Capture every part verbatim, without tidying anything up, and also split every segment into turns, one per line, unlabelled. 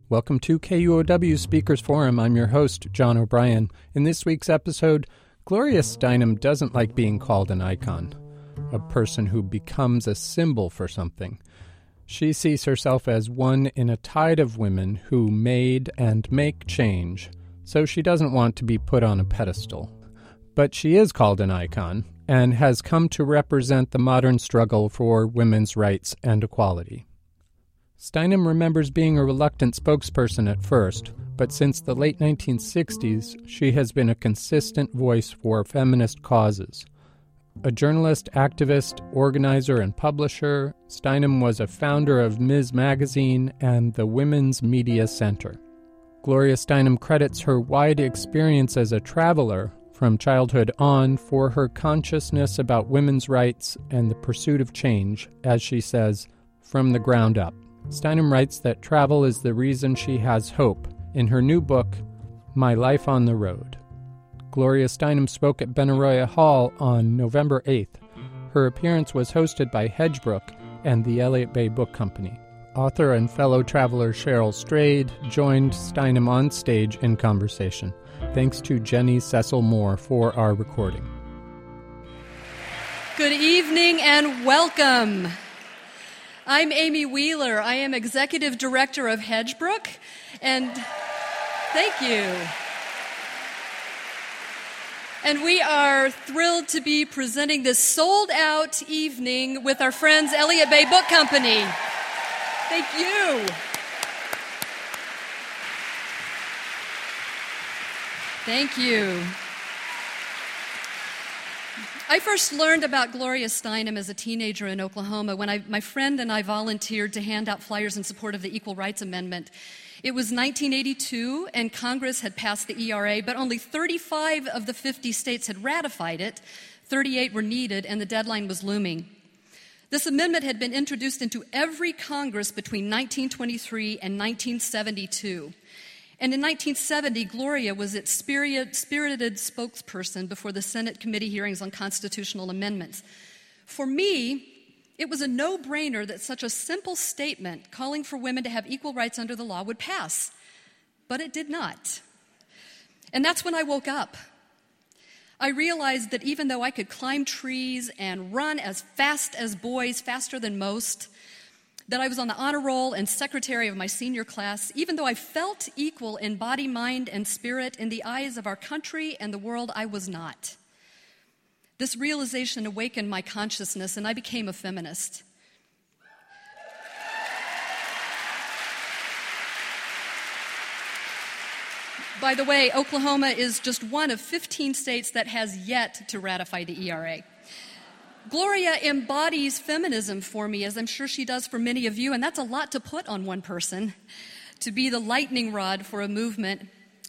Welcome to K U O W Speakers Forum. I'm your host, John O'Brien. In this week's episode, Gloria Steinem doesn't like being called an icon, a person who becomes a symbol for something. She sees herself as one in a tide of women who made and make change, so she doesn't want to be put on a pedestal. But she is called an icon and has come to represent the modern struggle for women's rights and equality. Steinem remembers being a reluctant spokesperson at first, but since the late nineteen sixties, she has been a consistent voice for feminist causes. A journalist, activist, organizer, and publisher, Steinem was a founder of Miz Magazine and the Women's Media Center. Gloria Steinem credits her wide experience as a traveler from childhood on for her consciousness about women's rights and the pursuit of change, as she says, from the ground up. Steinem writes that travel is the reason she has hope in her new book, My Life on the Road. Gloria Steinem spoke at Benaroya Hall on November eighth. Her appearance was hosted by Hedgebrook and the Elliott Bay Book Company. Author and fellow traveler Cheryl Strayed joined Steinem on stage in conversation. Thanks to Jenny Cecil Moore for our recording.
Good evening and welcome. I'm Amy Wheeler. I am Executive Director of Hedgebrook, and thank you. And we are thrilled to be presenting this sold-out evening with our friends Elliott Bay Book Company. Thank you. Thank you. I first learned about Gloria Steinem as a teenager in Oklahoma when I, my friend and I volunteered to hand out flyers in support of the Equal Rights Amendment. It was nineteen eighty-two, and Congress had passed the E R A, but only thirty-five of the fifty states had ratified it. thirty-eight were needed, and the deadline was looming. This amendment had been introduced into every Congress between nineteen twenty-three and nineteen seventy-two. And in nineteen seventy, Gloria was its spirit, spirited spokesperson before the Senate committee hearings on constitutional amendments. For me, it was a no-brainer that such a simple statement calling for women to have equal rights under the law would pass. But it did not. And that's when I woke up. I realized that even though I could climb trees and run as fast as boys, faster than most, that I was on the honor roll and secretary of my senior class, even though I felt equal in body, mind, and spirit, in the eyes of our country and the world, I was not. This realization awakened my consciousness, and I became a feminist. By the way, Oklahoma is just one of fifteen states that has yet to ratify the E R A. Gloria embodies feminism for me, as I'm sure she does for many of you, and that's a lot to put on one person, to be the lightning rod for a movement.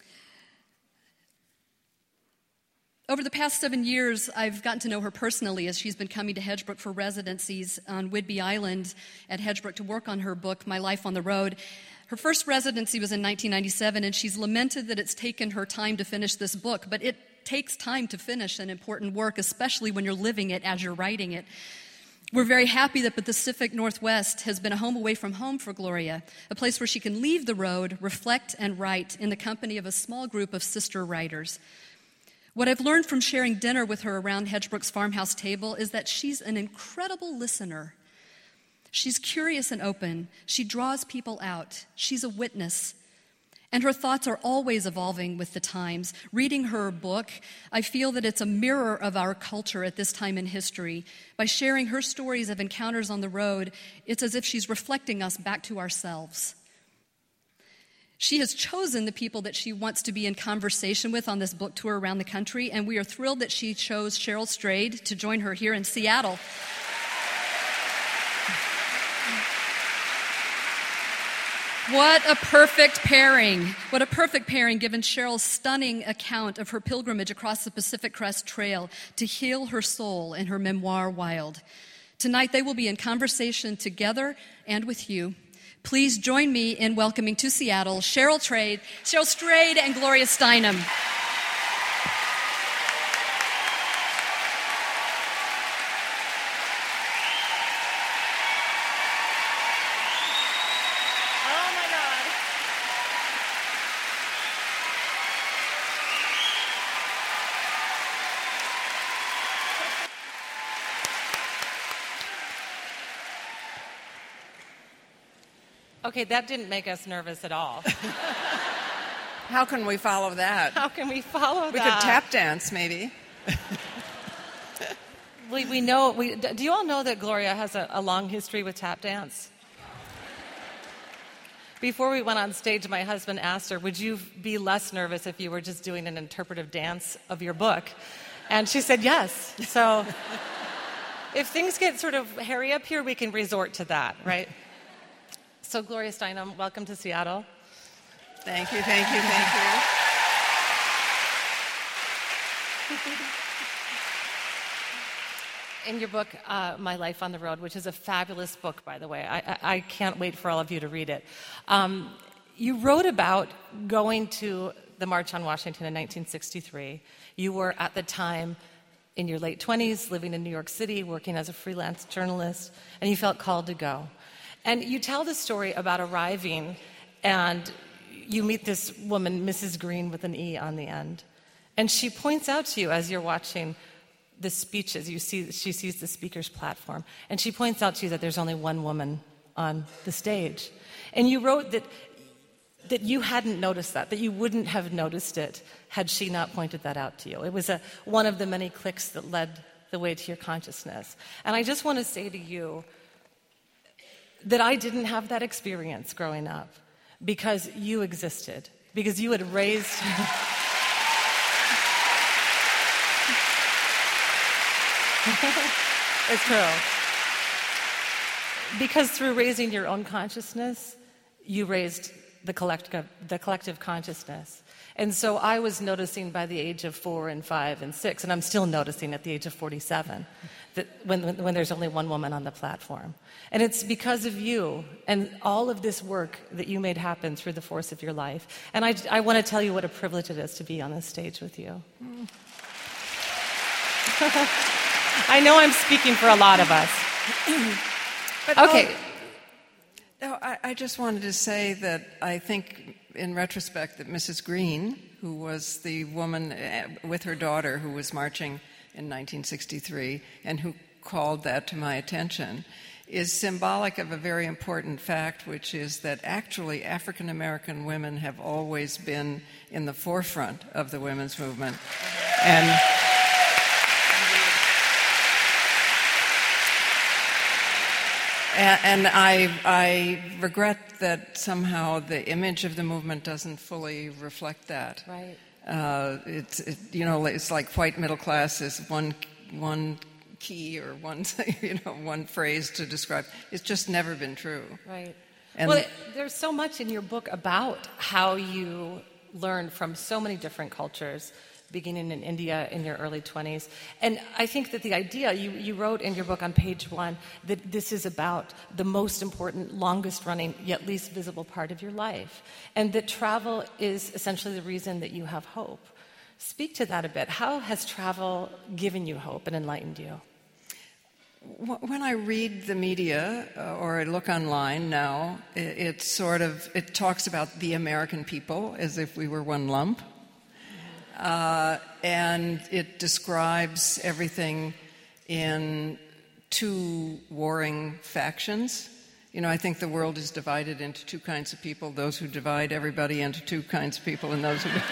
Over the past seven years, I've gotten to know her personally as she's been coming to Hedgebrook for residencies on Whidbey Island at Hedgebrook to work on her book, My Life on the Road. Her first residency was in nineteen ninety-seven, and she's lamented that it's taken her time to finish this book, but it takes time to finish an important work, especially when you're living it as you're writing it. We're very happy that the Pacific Northwest has been a home away from home for Gloria, a place where she can leave the road, reflect, and write in the company of a small group of sister writers. What I've learned from sharing dinner with her around Hedgebrook's farmhouse table is that she's an incredible listener. She's curious and open. She draws people out. She's a witness. And her thoughts are always evolving with the times. Reading her book, I feel that it's a mirror of our culture at this time in history. By sharing her stories of encounters on the road, it's as if she's reflecting us back to ourselves. She has chosen the people that she wants to be in conversation with on this book tour around the country, and we are thrilled that she chose Cheryl Strayed to join her here in Seattle. What a perfect pairing. What a perfect pairing given Cheryl's stunning account of her pilgrimage across the Pacific Crest Trail to heal her soul in her memoir, Wild. Tonight they will be in conversation together and with you. Please join me in welcoming to Seattle Cheryl Strayed, Cheryl Strayed and Gloria Steinem.
Okay, that didn't make us nervous at all.
How can we follow that?
How can we follow
we
that?
We could tap dance, maybe.
we, we know. We, do you all know that Gloria has a, a long history with tap dance? Before we went on stage, my husband asked her, would you be less nervous if you were just doing an interpretive dance of your book? And she said yes. So if things get sort of hairy up here, we can resort to that, right? So Gloria Steinem, welcome to Seattle.
Thank you, thank you, thank you.
In your book, uh, My Life on the Road, which is a fabulous book, by the way. I, I, I can't wait for all of you to read it. Um, you wrote about going to the March on Washington in nineteen sixty-three. You were, at the time, in your late twenties, living in New York City, working as a freelance journalist, and you felt called to go. And you tell the story about arriving, and you meet this woman, Missus Green, with an E on the end. And she points out to you as you're watching the speeches, you see, she sees the speaker's platform, and she points out to you that there's only one woman on the stage. And you wrote that that you hadn't noticed that, that you wouldn't have noticed it had she not pointed that out to you. It was a, one of the many clicks that led the way to your consciousness. And I just want to say to you that I didn't have that experience growing up because you existed, because you had raised... It's true. Because through raising your own consciousness, you raised the collective, the collective consciousness. And so I was noticing by the age of four and five and six, and I'm still noticing at the age of forty-seven, that when, when there's only one woman on the platform. And it's because of you and all of this work that you made happen through the force of your life. And I, I want to tell you what a privilege it is to be on this stage with you. Mm. I know I'm speaking for a lot of us.
But
okay.
Oh, no, I, I just wanted to say that I think, in retrospect, that Missus Green, who was the woman with her daughter who was marching in nineteen sixty-three and who called that to my attention, is symbolic of a very important fact, which is that actually African American women have always been in the forefront of the women's movement. And And I, I regret that somehow the image of the movement doesn't fully reflect that.
Right.
Uh, it's it, you know it's like white middle class is one one key or one you know one phrase to describe. It's just never been true.
Right.
And
well, there's so much in your book about how you learned from so many different cultures, beginning in India in your early twenties. And I think that the idea, you, you wrote in your book on page one, that this is about the most important, longest running, yet least visible part of your life. And that travel is essentially the reason that you have hope. Speak to that a bit. How has travel given you hope and enlightened you?
When I read the media uh, or I look online now, it, it sort of, it talks about the American people as if we were one lump. Uh, and it describes everything in two warring factions. You know, I think the world is divided into two kinds of people, those who divide everybody into two kinds of people and those who...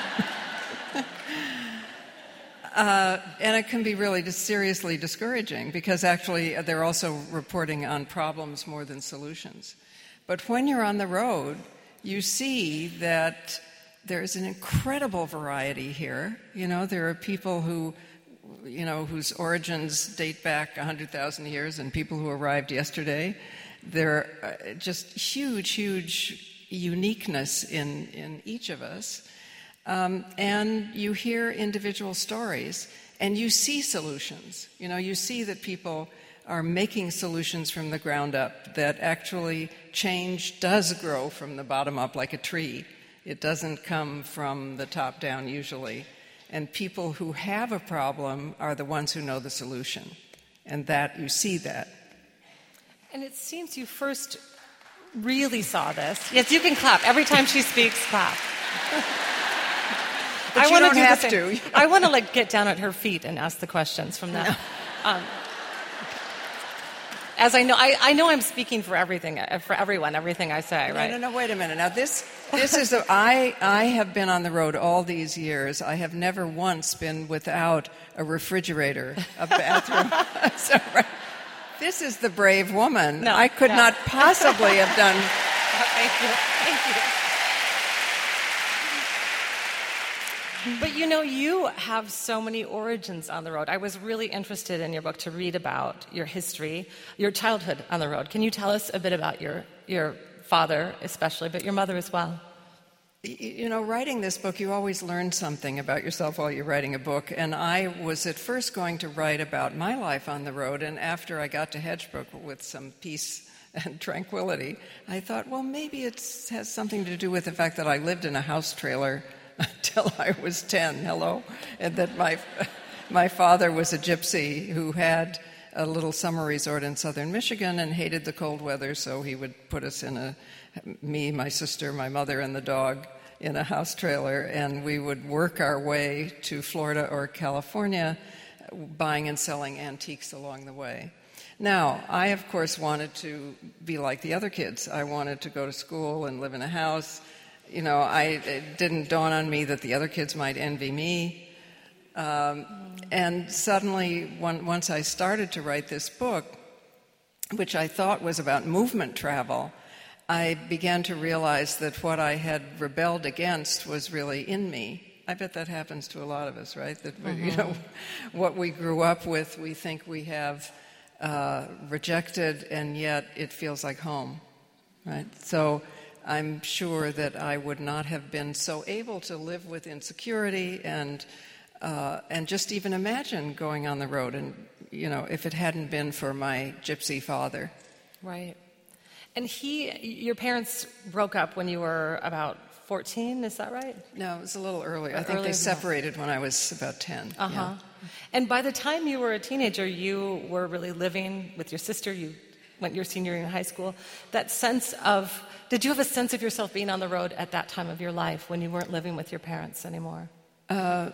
uh, and it can be really just seriously discouraging because actually they're also reporting on problems more than solutions. But when you're on the road, you see that there's an incredible variety here. You know, there are people who, you know, whose origins date back one hundred thousand years and people who arrived yesterday. There are just huge, huge uniqueness in, in each of us. Um, and you hear individual stories and you see solutions. You know, you see that people are making solutions from the ground up, that actually change does grow from the bottom up like a tree. It doesn't come from the top down usually. And people who have a problem are the ones who know the solution. And that, you see that.
And it seems you first really saw this. Yes, you can clap. Every time she speaks, clap.
But
I
you don't
do
have
to.
to.
I want to like get down at her feet and ask the questions from that.
No.
Um, as I know, I, I know I'm speaking for everything, for everyone, everything I say, right?
No, no, no, wait a minute. Now, this this is, a, I, I have been on the road all these years. I have never once been without a refrigerator, a bathroom. So, right. This is the brave woman.
No,
I could
no.
not possibly have done...
Thank you. Thank you. But you know, you have so many origins on the road. I was really interested in your book to read about your history, your childhood on the road. Can you tell us a bit about your, your father especially, but your mother as well?
You know, writing this book, you always learn something about yourself while you're writing a book. And I was at first going to write about my life on the road, and after I got to Hedgebrook with some peace and tranquility, I thought, well, maybe it has something to do with the fact that I lived in a house trailer until I was ten, hello, and that my my father was a gypsy who had a little summer resort in southern Michigan and hated the cold weather, so he would put us in a, me, my sister, my mother, and the dog in a house trailer, and we would work our way to Florida or California, buying and selling antiques along the way. Now, I, of course, wanted to be like the other kids. I wanted to go to school and live in a house. You know, I, it didn't dawn on me that the other kids might envy me. Um, and suddenly, one, once I started to write this book, which I thought was about movement travel, I began to realize that what I had rebelled against was really in me. I bet that happens to a lot of us, right? That, mm-hmm. you know, what we grew up with, we think we have uh, rejected, and yet it feels like home, right? So I'm sure that I would not have been so able to live with insecurity and uh, and just even imagine going on the road, and you know, if it hadn't been for my gypsy father.
Right. And he, your parents broke up when you were about fourteen, is that right?
No, it was a little earlier. I think
Earlier
they separated when I was about ten.
Uh-huh.
Yeah.
And by the time you were a teenager, you were really living with your sister. You went your senior year in high school. That sense of, did you have a sense of yourself being on the road at that time of your life when you weren't living with your parents anymore?
Uh,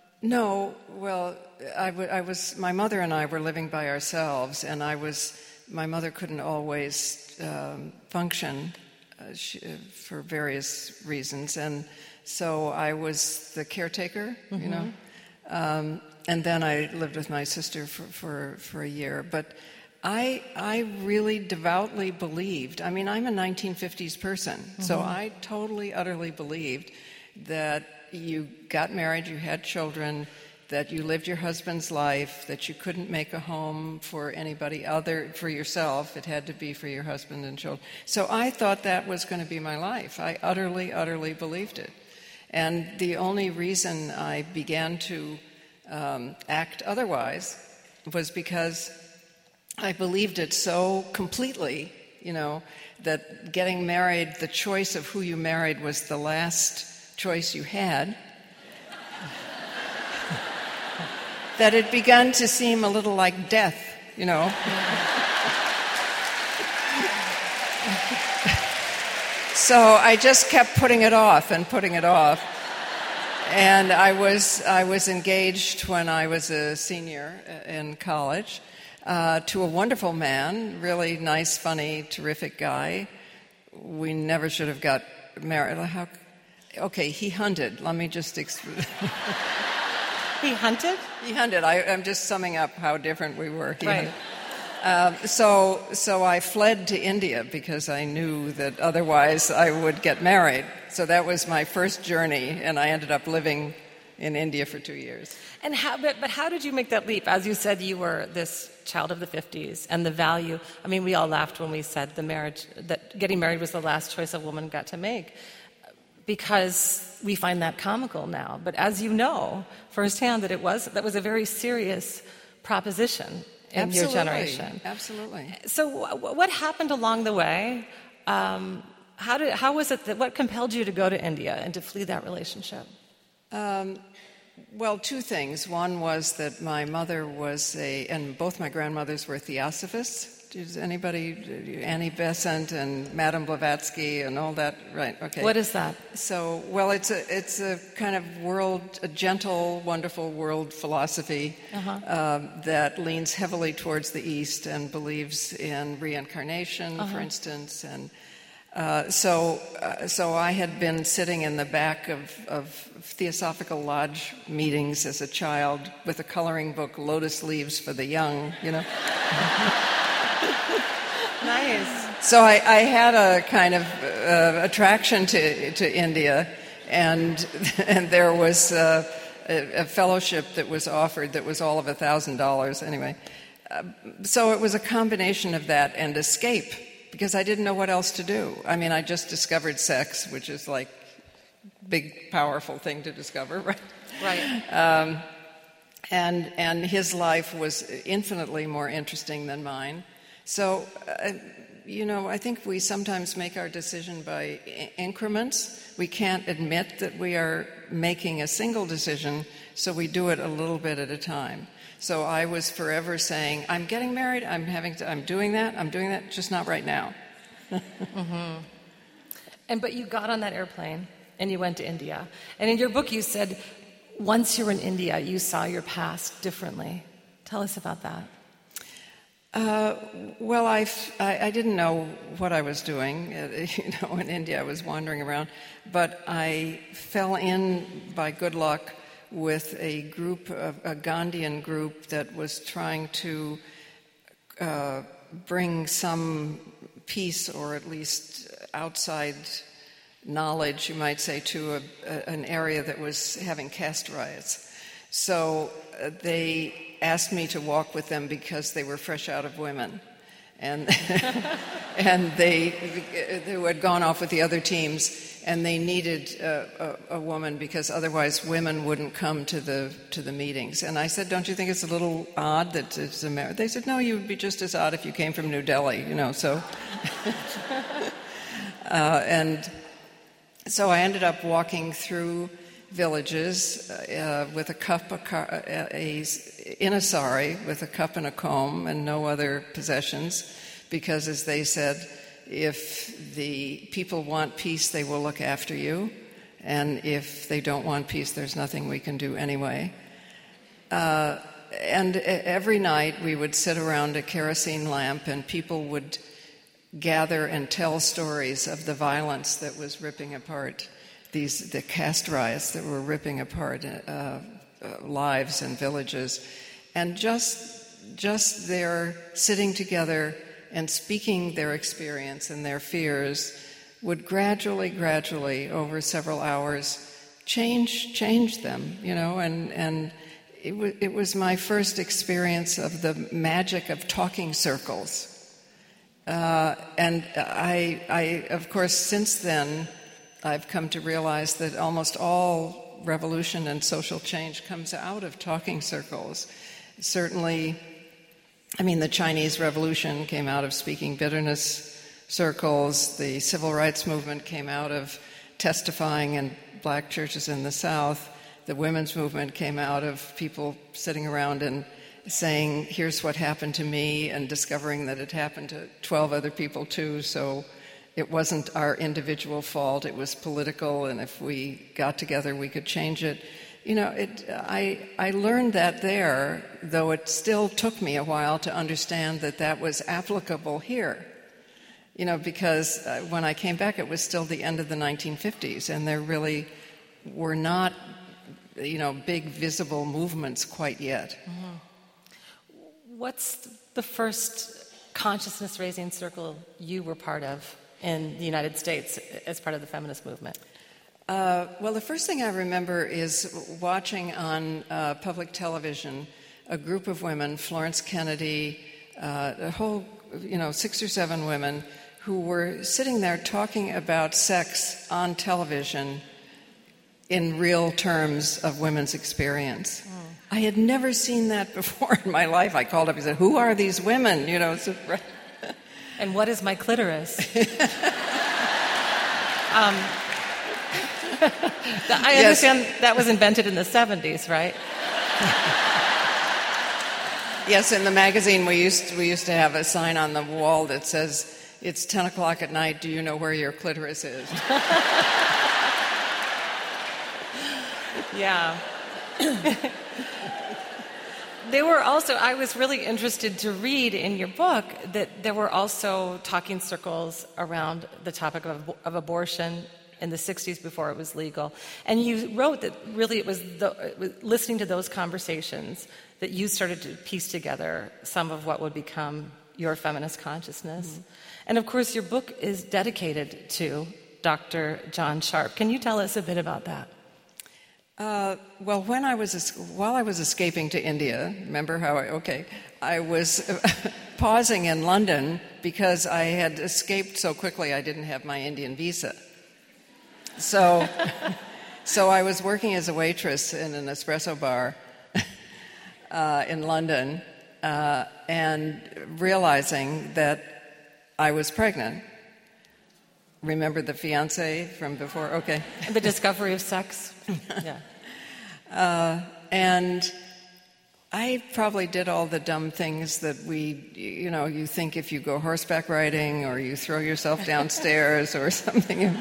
no. Well, I, w- I was. My mother and I were living by ourselves, and I was. My mother couldn't always um, function uh, she, for various reasons, and so I was the caretaker. Mm-hmm. You know. Um, and then I lived with my sister for, for, for a year. But I I really devoutly believed, I mean, I'm a nineteen fifties person, mm-hmm. so I totally, utterly believed that you got married, you had children, that you lived your husband's life, that you couldn't make a home for anybody other, for yourself. It had to be for your husband and children. So I thought that was going to be my life. I utterly, utterly believed it. And the only reason I began to um, act otherwise was because I believed it so completely, you know, that getting married, the choice of who you married was the last choice you had, that it began to seem a little like death, you know. So I just kept putting it off and putting it off. And I was I was engaged when I was a senior in college uh, to a wonderful man, really nice, funny, terrific guy. We never should have got married. How, okay, he hunted. Let me just explain.
He hunted?
He hunted. I, I'm just summing up how different we were. He
right.
Uh, so, so I fled to India because I knew that otherwise I would get married. So that was my first journey, and I ended up living in India for two years.
And how, but, but how did you make that leap? As you said, you were this child of the fifties, and the value. I mean, we all laughed when we said the marriage, that getting married was the last choice a woman got to make, because we find that comical now. But as you know firsthand, that it was that was a very serious proposition in
Absolutely.
your generation.
Absolutely.
So, w- what happened along the way? Um, how did how was it that what compelled you to go to India and to flee that relationship?
Um, well, two things. One was that my mother was a, and both my grandmothers were theosophists. Does anybody, Annie Besant and Madame Blavatsky and all that, right? Okay.
What is that?
So, well, it's a it's a kind of world, a gentle, wonderful world philosophy uh-huh. uh, that leans heavily towards the East and believes in reincarnation, uh-huh. for instance, and uh, so uh, so I had been sitting in the back of, of Theosophical Lodge meetings as a child with a coloring book, Lotus Leaves for the Young, you know.
Nice.
So I, I had a kind of uh, attraction to to India, and and there was uh, a, a fellowship that was offered that was all of a thousand dollars anyway. Uh, so it was a combination of that and escape, because I didn't know what else to do. I mean, I just discovered sex, which is like a big, powerful thing to discover, right?
Right.
Um, and and his life was infinitely more interesting than mine. So, uh, you know, I think we sometimes make our decision by I- increments. We can't admit that we are making a single decision, so we do it a little bit at a time. So I was forever saying, I'm getting married, I'm having to, I'm doing that, I'm doing that, just not right now.
mm-hmm. And but you got on that airplane and you went to India. And in your book you said, once you were in India, you saw your past differently. Tell us about that.
Uh, well, I, I, I didn't know what I was doing. Uh, you know, in India I was wandering around. But I fell in, by good luck, with a group, of, a Gandhian group that was trying to uh, bring some peace, or at least outside knowledge, you might say, to a, a, an area that was having caste riots. So uh, they asked me to walk with them because they were fresh out of women, and and they they had gone off with the other teams, and they needed a, a, a woman because otherwise women wouldn't come to the to the meetings. And I said, "Don't you think it's a little odd that it's America?" They said, "No, you would be just as odd if you came from New Delhi, you know." So, uh, and so I ended up walking through villages uh, with a cup, a, car, a, a, in a sari, with a cup and a comb and no other possessions, because, as they said, if the people want peace, they will look after you, and if they don't want peace, there's nothing we can do anyway. Uh, and every night we would sit around a kerosene lamp, and people would gather and tell stories of the violence that was ripping apart these the caste riots that were ripping apart uh, uh, lives and villages, and just just their sitting together and speaking their experience and their fears would gradually, gradually over several hours change change them, you know, and and it was it was my first experience of the magic of talking circles, uh, and I I of course since then I've come to realize that almost all revolution and social change comes out of talking circles. Certainly, I mean, the Chinese Revolution came out of speaking bitterness circles. The civil rights movement came out of testifying in black churches in the South. The women's movement came out of people sitting around and saying, here's what happened to me, and discovering that it happened to twelve other people too, so it wasn't our individual fault, it was political, and if we got together we could change it. You know, it, I, I learned that there, though it still took me a while to understand that that was applicable here. You know, because uh, when I came back it was still the end of the nineteen fifties, and there really were not, you know, big visible movements quite yet.
Mm-hmm. What's the first consciousness-raising circle you were part of in the United States as part of the feminist movement?
Uh, well, the first thing I remember is watching on uh, public television a group of women, Florence Kennedy, uh, a whole, you know, six or seven women who were sitting there talking about sex on television in real terms of women's experience. Mm. I had never seen that before in my life. I called up and said, who are these women? You know, so, right.
And what is my clitoris? um, I understand yes. That was invented in the seventies, right?
Yes, in the magazine we used we used to have a sign on the wall that says, "It's ten o'clock at night. Do you know where your clitoris is?"
Yeah. There were also, I was really interested to read in your book that there were also talking circles around the topic of, of abortion in the sixties before it was legal. And you wrote that really it was, the, it was listening to those conversations that you started to piece together some of what would become your feminist consciousness. Mm-hmm. And of course, your book is dedicated to Doctor John Sharp. Can you tell us a bit about that?
Uh, well, when I was while I was escaping to India, remember how I okay, I was pausing in London because I had escaped so quickly I didn't have my Indian visa. So, so I was working as a waitress in an espresso bar uh, in London, uh, and realizing that I was pregnant. Remember the fiancé from before? Okay.
The discovery of sex. Yeah.
Uh, and I probably did all the dumb things that we, you know, you think if you go horseback riding or you throw yourself downstairs or something.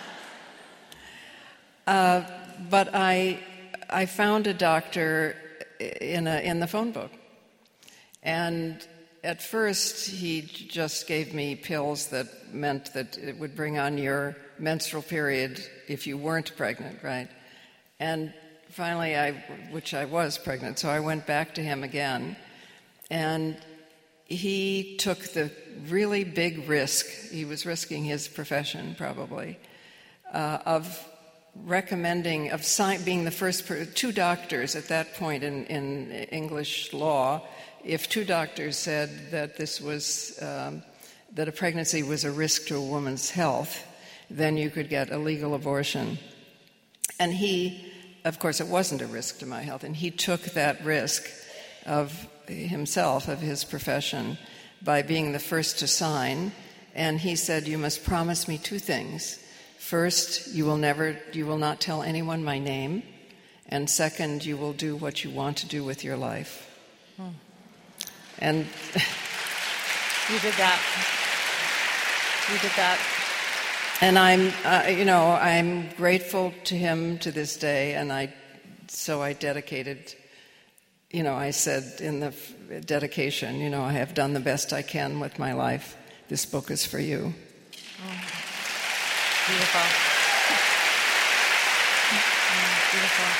Uh, but I, I found a doctor in a in the phone book, and at first he just gave me pills that meant that it would bring on your menstrual period if you weren't pregnant, right? And finally, I, which I was pregnant, so I went back to him again, and he took the really big risk, he was risking his profession probably, uh, of recommending, of si- being the first, per- two doctors at that point in, in English law, if two doctors said that this was, um, that a pregnancy was a risk to a woman's health, then you could get a legal abortion. And he, of course, it wasn't a risk to my health, and he took that risk of himself, of his profession, by being the first to sign. And he said, "You must promise me two things. First, you will never, you will not tell anyone my name, and second, you will do what you want to do with your life." Hmm. And
you did that. You did that.
And I'm, uh, you know, I'm grateful to him to this day, and I, so I dedicated, you know, I said in the f- dedication, you know, I have done the best I can with my life. This book is for you.
Oh. Beautiful. Oh, beautiful.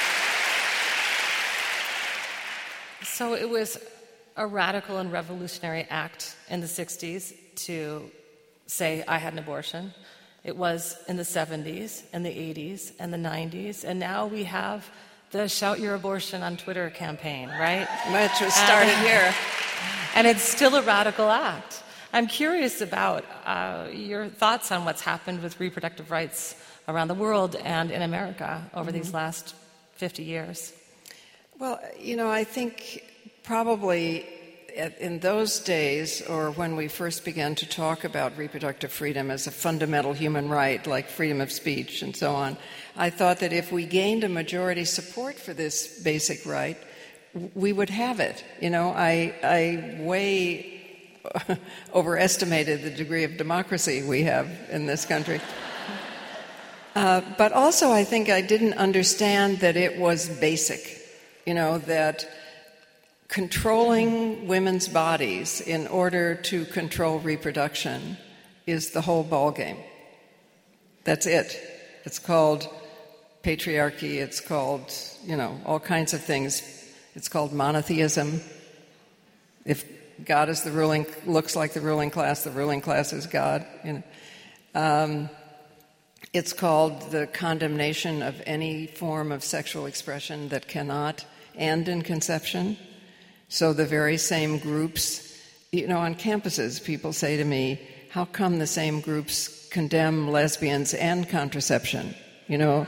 So it was a radical and revolutionary act in the sixties to say I had an abortion. It was in the seventies and the eighties and the nineties, and now we have the Shout Your Abortion on Twitter campaign, right?
Which was started
and,
here.
And it's still a radical act. I'm curious about uh, your thoughts on what's happened with reproductive rights around the world and in America over mm-hmm. these last fifty years.
Well, you know, I think probably in those days, or when we first began to talk about reproductive freedom as a fundamental human right, like freedom of speech and so on, I thought that if we gained a majority support for this basic right, we would have it. You know, I, I way overestimated the degree of democracy we have in this country. Uh, but also, I think I didn't understand that it was basic, you know, that controlling women's bodies in order to control reproduction is the whole ballgame. That's it. It's called patriarchy. It's called, you know, all kinds of things. It's called monotheism. If God is the ruling, looks like the ruling class, the ruling class is God. You know, um, it's called the condemnation of any form of sexual expression that cannot end in conception. So the very same groups, you know, on campuses, people say to me, how come the same groups condemn lesbians and contraception? You know,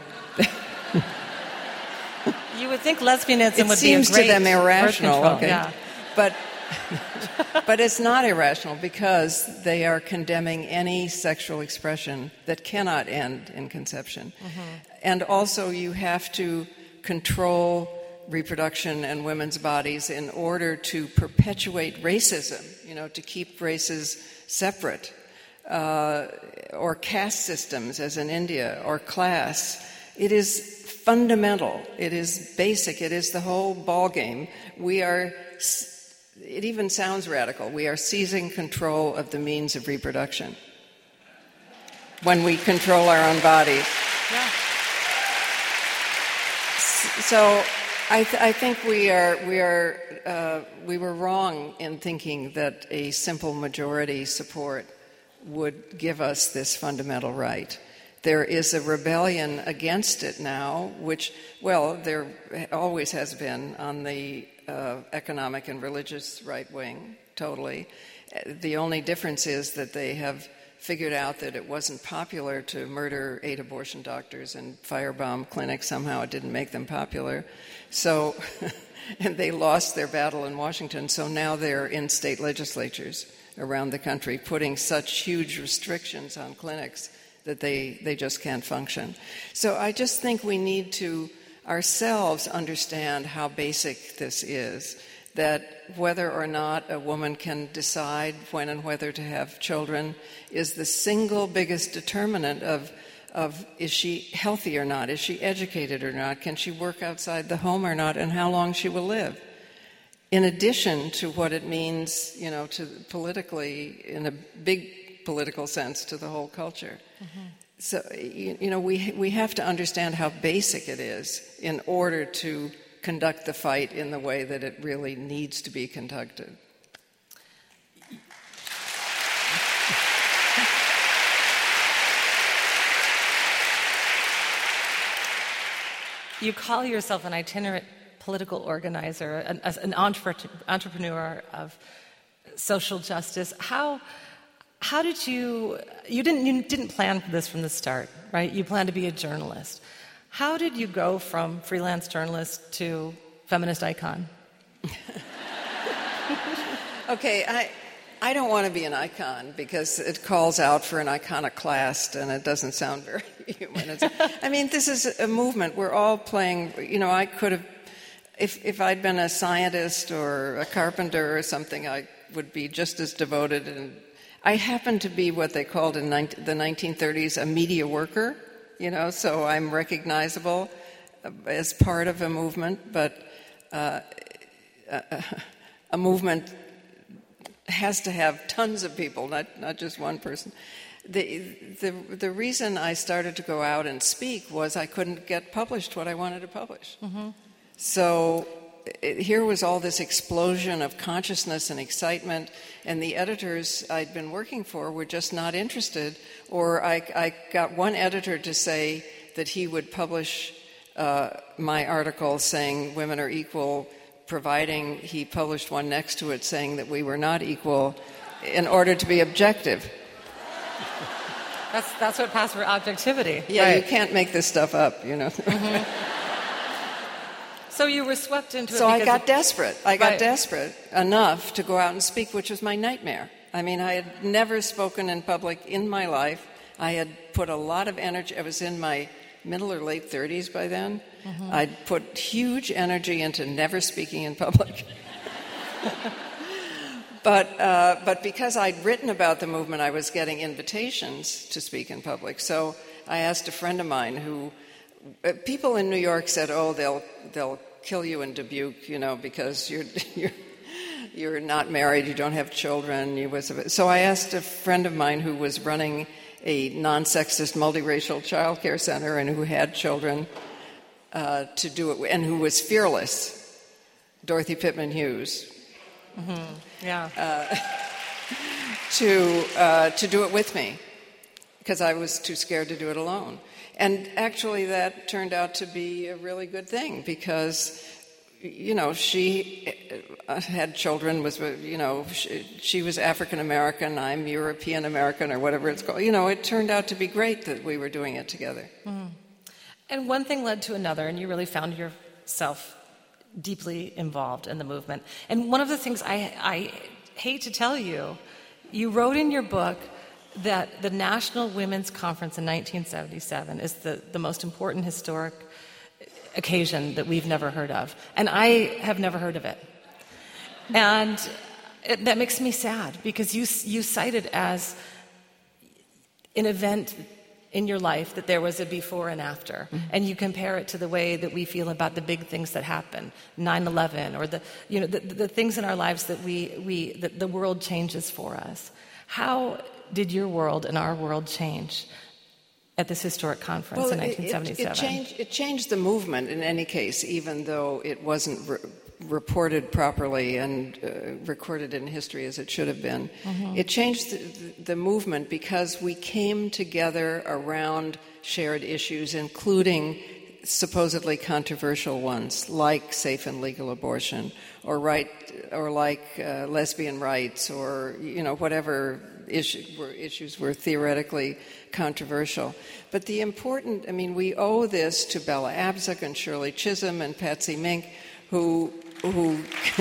you would think lesbianism
it
would
seems
be a great
to them irrational, okay?
Yeah.
But but it's not irrational because they are condemning any sexual expression that cannot end in conception. Mm-hmm. And also you have to control reproduction and women's bodies in order to perpetuate racism, you know, to keep races separate, uh, or caste systems as in India, or class. It is fundamental. It is basic. It is the whole ballgame. We are, it even sounds radical, we are seizing control of the means of reproduction when we control our own bodies.
Yeah.
So I, th- I think we are we are uh, we were wrong in thinking that a simple majority support would give us this fundamental right. There is a rebellion against it now, which, well, there always has been on the uh, economic and religious right wing, totally. The only difference is that they have figured out that it wasn't popular to murder eight abortion doctors and firebomb clinics. Somehow it didn't make them popular. So, and they lost their battle in Washington, so now they're in state legislatures around the country putting such huge restrictions on clinics that they, they just can't function. So I just think we need to ourselves understand how basic this is, that whether or not a woman can decide when and whether to have children is the single biggest determinant of, of is she healthy or not, is she educated or not, can she work outside the home or not, and how long she will live. In addition to what it means, you know, to politically, in a big political sense, to the whole culture. Mm-hmm. So, you, you know, we we have to understand how basic it is in order to conduct the fight in the way that it really needs to be conducted.
You call yourself an itinerant political organizer, an, an entrepreneur of social justice. How how did you you didn't you didn't plan for this from the start, right? You planned to be a journalist. How did you go from freelance journalist to feminist icon?
Okay, I I don't want to be an icon because it calls out for an iconoclast and it doesn't sound very human. It's, I mean, this is a movement. We're all playing, you know, I could have, if if I'd been a scientist or a carpenter or something, I would be just as devoted. And I happen to be what they called in the nineteen thirties a media worker, you know, so I'm recognizable as part of a movement, but uh, a, a movement has to have tons of people, not not just one person. The, the the reason I started to go out and speak was I couldn't get published what I wanted to publish. Mm-hmm. So it, here was all this explosion of consciousness and excitement, and the editors I'd been working for were just not interested. Or I, I got one editor to say that he would publish uh, my article saying women are equal, providing he published one next to it saying that we were not equal in order to be objective.
That's that's what passed for objectivity.
Yeah,
right.
You can't make this stuff up, you know.
Mm-hmm. So you were swept into it.
So I got
it,
desperate. I got
right.
desperate enough to go out and speak, which was my nightmare. I mean, I had never spoken in public in my life. I had put a lot of energy. I was in my middle or late thirties by then. Mm-hmm. I'd put huge energy into never speaking in public. but uh, but because I'd written about the movement, I was getting invitations to speak in public. So I asked a friend of mine who, uh, people in New York said, oh, they'll they'll kill you in Dubuque, you know, because you're you're you're not married, you don't have children. You was so I asked a friend of mine who was running a non-sexist, multiracial child care center and who had children uh, to do it, and who was fearless, Dorothy Pittman Hughes.
Mm-hmm. Yeah.
Uh, to uh, to do it with me, because I was too scared to do it alone. And actually, that turned out to be a really good thing because, you know, she had children. Was you know, she, she was African American. I'm European American, or whatever it's called. You know, it turned out to be great that we were doing it together.
Mm. And one thing led to another, and you really found yourself deeply involved in the movement. And one of the things I, I hate to tell you, you wrote in your book that the National Women's Conference in nineteen seventy-seven is the, the most important historic occasion that we've never heard of. And I have never heard of it. And it, that makes me sad, because you, you cite it as an event in your life that there was a before and after, mm-hmm. and you compare it to the way that we feel about the big things that happen, nine eleven, or the you know the, the things in our lives that we we that the world changes for us. How did your world and our world change at this historic conference
well,
in nineteen seventy-seven?
It, it, it, changed, it changed the movement in any case, even though it wasn't re- reported properly and uh, recorded in history as it should have been. Mm-hmm. It changed the, the movement because we came together around shared issues, including supposedly controversial ones, like safe and legal abortion, or right, or like uh, lesbian rights, or you know whatever issue, were, issues were theoretically controversial. But the important, I mean, we owe this to Bella Abzug and Shirley Chisholm and Patsy Mink, who who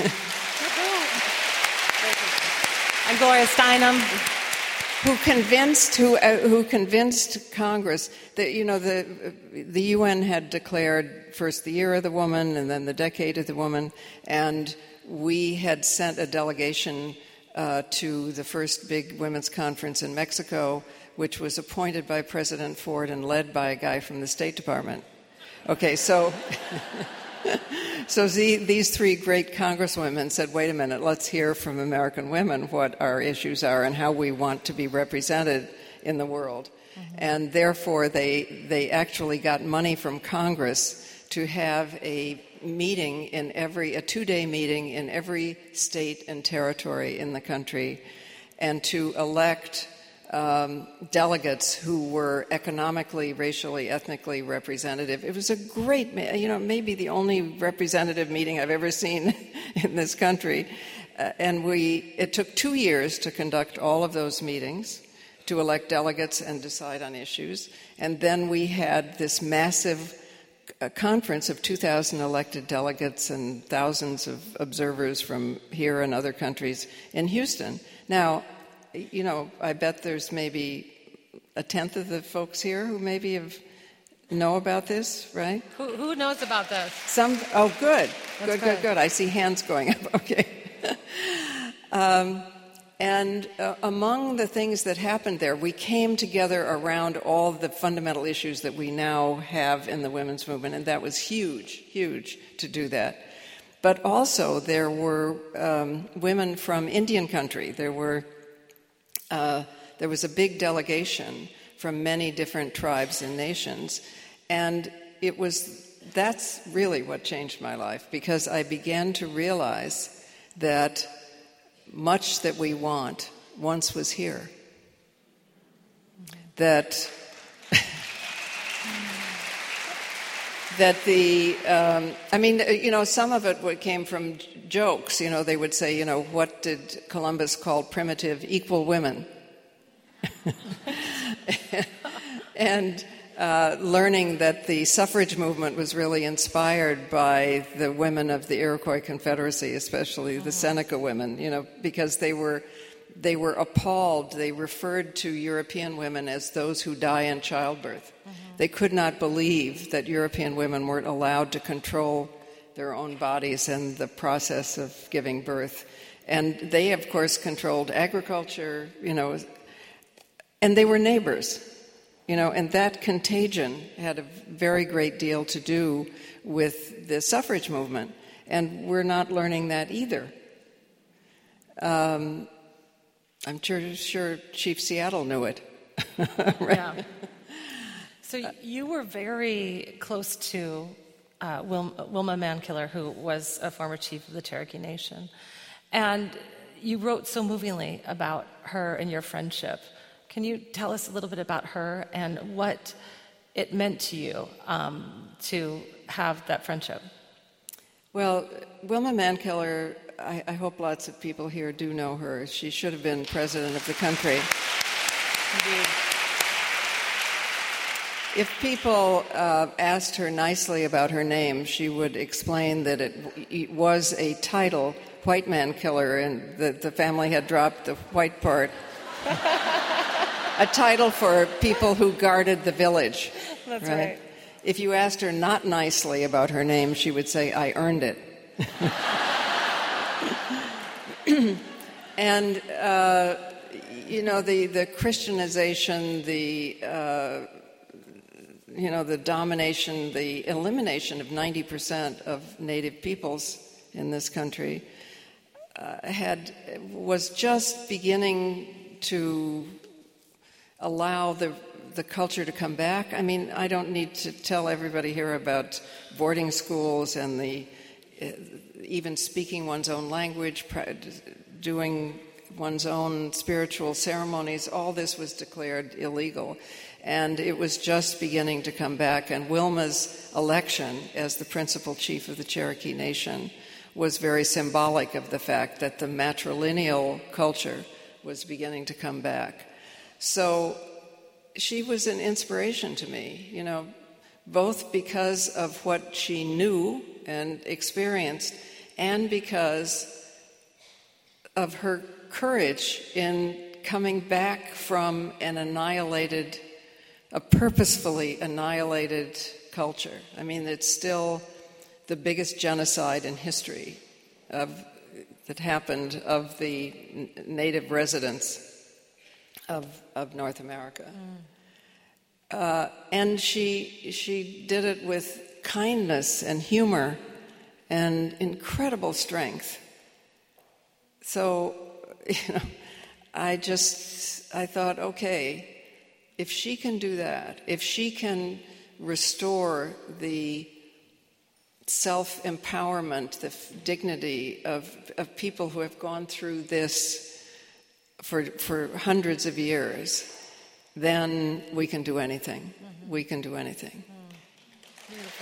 and Gloria Steinem,
who convinced who uh, who convinced Congress that you know the the U N had declared first the Year of the Woman and then the Decade of the Woman, and we had sent a delegation uh, to the first big women's conference in Mexico, which was appointed by President Ford and led by a guy from the State Department. Okay, so. So the, these three great congresswomen said, wait a minute, let's hear from American women what our issues are and how we want to be represented in the world. Mm-hmm. And therefore, they, they actually got money from Congress to have a meeting in every, a two-day meeting in every state and territory in the country, and to elect Um, delegates who were economically, racially, ethnically representative. It was a great, you know, maybe the only representative meeting I've ever seen in this country. Uh, and we, it took two years to conduct all of those meetings, to elect delegates and decide on issues. And then we had this massive uh, conference of two thousand elected delegates and thousands of observers from here and other countries in Houston. Now, you know, I bet there's maybe a tenth of the folks here who maybe have know about this, right?
Who, who knows about this?
Some. Oh, good,
That's
good, good,
good,
good. I see hands going up. Okay. um, and uh, among the things that happened there, we came together around all the fundamental issues that we now have in the women's movement, and that was huge, huge to do that. But also there were um, women from Indian country. There were. Uh, there was a big delegation from many different tribes and nations, and it was that's really what changed my life, because I began to realize that much that we want once was here. That that the um, I mean, you know, some of it came from jokes. You know, they would say, you know, what did Columbus call primitive? Equal women. And uh, learning that the suffrage movement was really inspired by the women of the Iroquois Confederacy, especially the Seneca women, you know, because they were they were appalled. They referred to European women as those who die in childbirth. Mm-hmm. They could not believe that European women weren't allowed to control their own bodies and the process of giving birth. And they, of course, controlled agriculture, you know, and they were neighbors, you know, and that contagion had a very great deal to do with the suffrage movement. And we're not learning that either. Um, I'm sure, sure Chief Seattle knew it. Right?
Yeah. So you were very close to uh, Wil- Wilma Mankiller, who was a former chief of the Cherokee Nation. And you wrote so movingly about her and your friendship. Can you tell us a little bit about her and what it meant to you um, to have that friendship?
Well, Wilma Mankiller, I, I hope lots of people here do know her. She should have been president of the country.
Indeed.
If people uh, asked her nicely about her name, she would explain that it, it was a title, white man killer, and that the family had dropped the white part. A title for people who guarded the village.
That's right. right.
If you asked her not nicely about her name, she would say, "I earned it." And, uh, you know, the, the Christianization, the, uh, you know, the domination, the elimination of ninety percent of native peoples in this country uh, had was just beginning to allow the the culture to come back. I mean, I don't need to tell everybody here about boarding schools and the uh, even speaking one's own language, doing one's own spiritual ceremonies. All this was declared illegal. And it was just beginning to come back. And Wilma's election as the principal chief of the Cherokee Nation was very symbolic of the fact that the matrilineal culture was beginning to come back. So she was an inspiration to me, you know, both because of what she knew and experienced and because of her courage in coming back from an annihilated, a purposefully annihilated culture. I mean, it's still the biggest genocide in history of, that happened of the n- native residents of, of North America. Mm. Uh, and she, she did it with kindness and humor and incredible strength. So, you know, I just, I thought, okay, if she can do that, if she can restore the self-empowerment, the f- dignity of, of people who have gone through this for, for hundreds of years, then we can do anything. Mm-hmm. We can do anything.
Mm. Beautiful.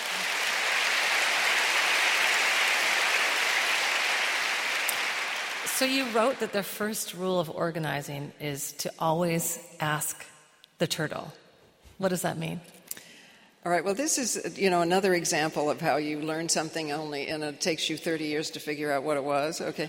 So you wrote that the first rule of organizing is to always ask the turtle. What does that mean?
All right, well, this is, you know, another example of how you learn something only and it takes you thirty years to figure out what it was. Okay.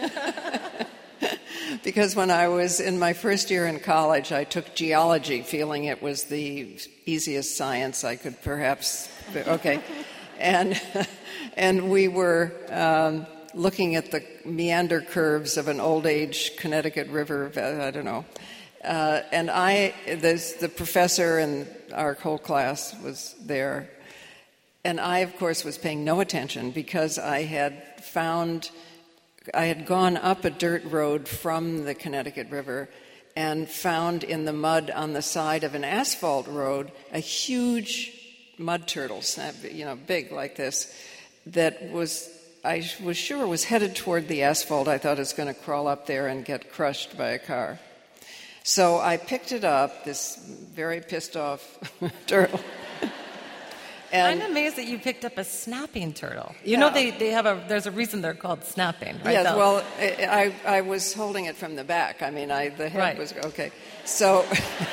Because when I was in my first year in college, I took geology, feeling it was the easiest science I could perhaps, okay. And, and we were... Um, looking at the meander curves of an old age Connecticut River, I don't know. Uh, and I, the professor and our whole class was there. And I, of course, was paying no attention because I had found, I had gone up a dirt road from the Connecticut River and found in the mud on the side of an asphalt road a huge mud turtle, you know, big like this, that was... I was sure was headed toward the asphalt. I thought it was going to crawl up there and get crushed by a car. So I picked it up, this very pissed off turtle.
And I'm amazed that you picked up a snapping turtle. You
yeah.
know, they, they have a, there's a reason they're called snapping, right?
Yes,
though?
well, I, I was holding it from the back. I mean, I the head
right.
was, okay. So...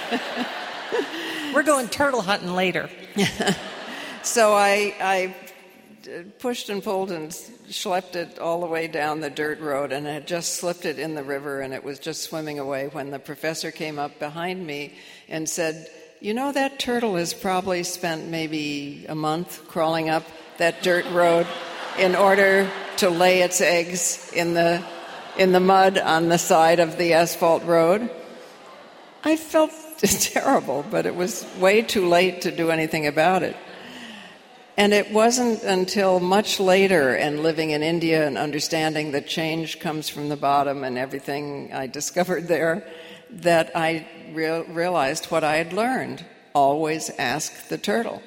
We're going turtle hunting later.
So I... I pushed and pulled and schlepped it all the way down the dirt road and had just slipped it in the river and it was just swimming away when the professor came up behind me and said, you know, that turtle has probably spent maybe a month crawling up that dirt road in order to lay its eggs in the in the mud on the side of the asphalt road. I felt terrible, but it was way too late to do anything about it. And it wasn't until much later, and living in India and understanding that change comes from the bottom and everything I discovered there, that I re- realized what I had learned. Always ask the turtle.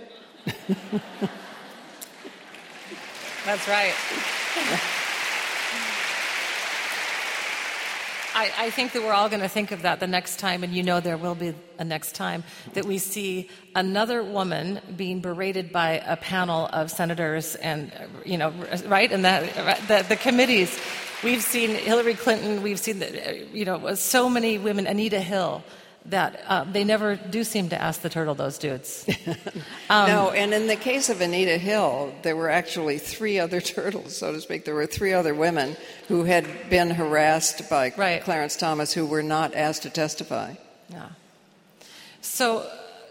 That's right. I, I think that we're all going to think of that the next time, and you know there will be a next time, that we see another woman being berated by a panel of senators and, you know, right? And that the, the committees. We've seen Hillary Clinton, we've seen, the, you know, so many women, Anita Hill, that uh, they never do seem to ask the turtle, those dudes.
Um, no, and in the case of Anita Hill, there were actually three other turtles, so to speak. There were three other women who had been harassed by
right.
Clarence Thomas who were not asked to testify.
Yeah. So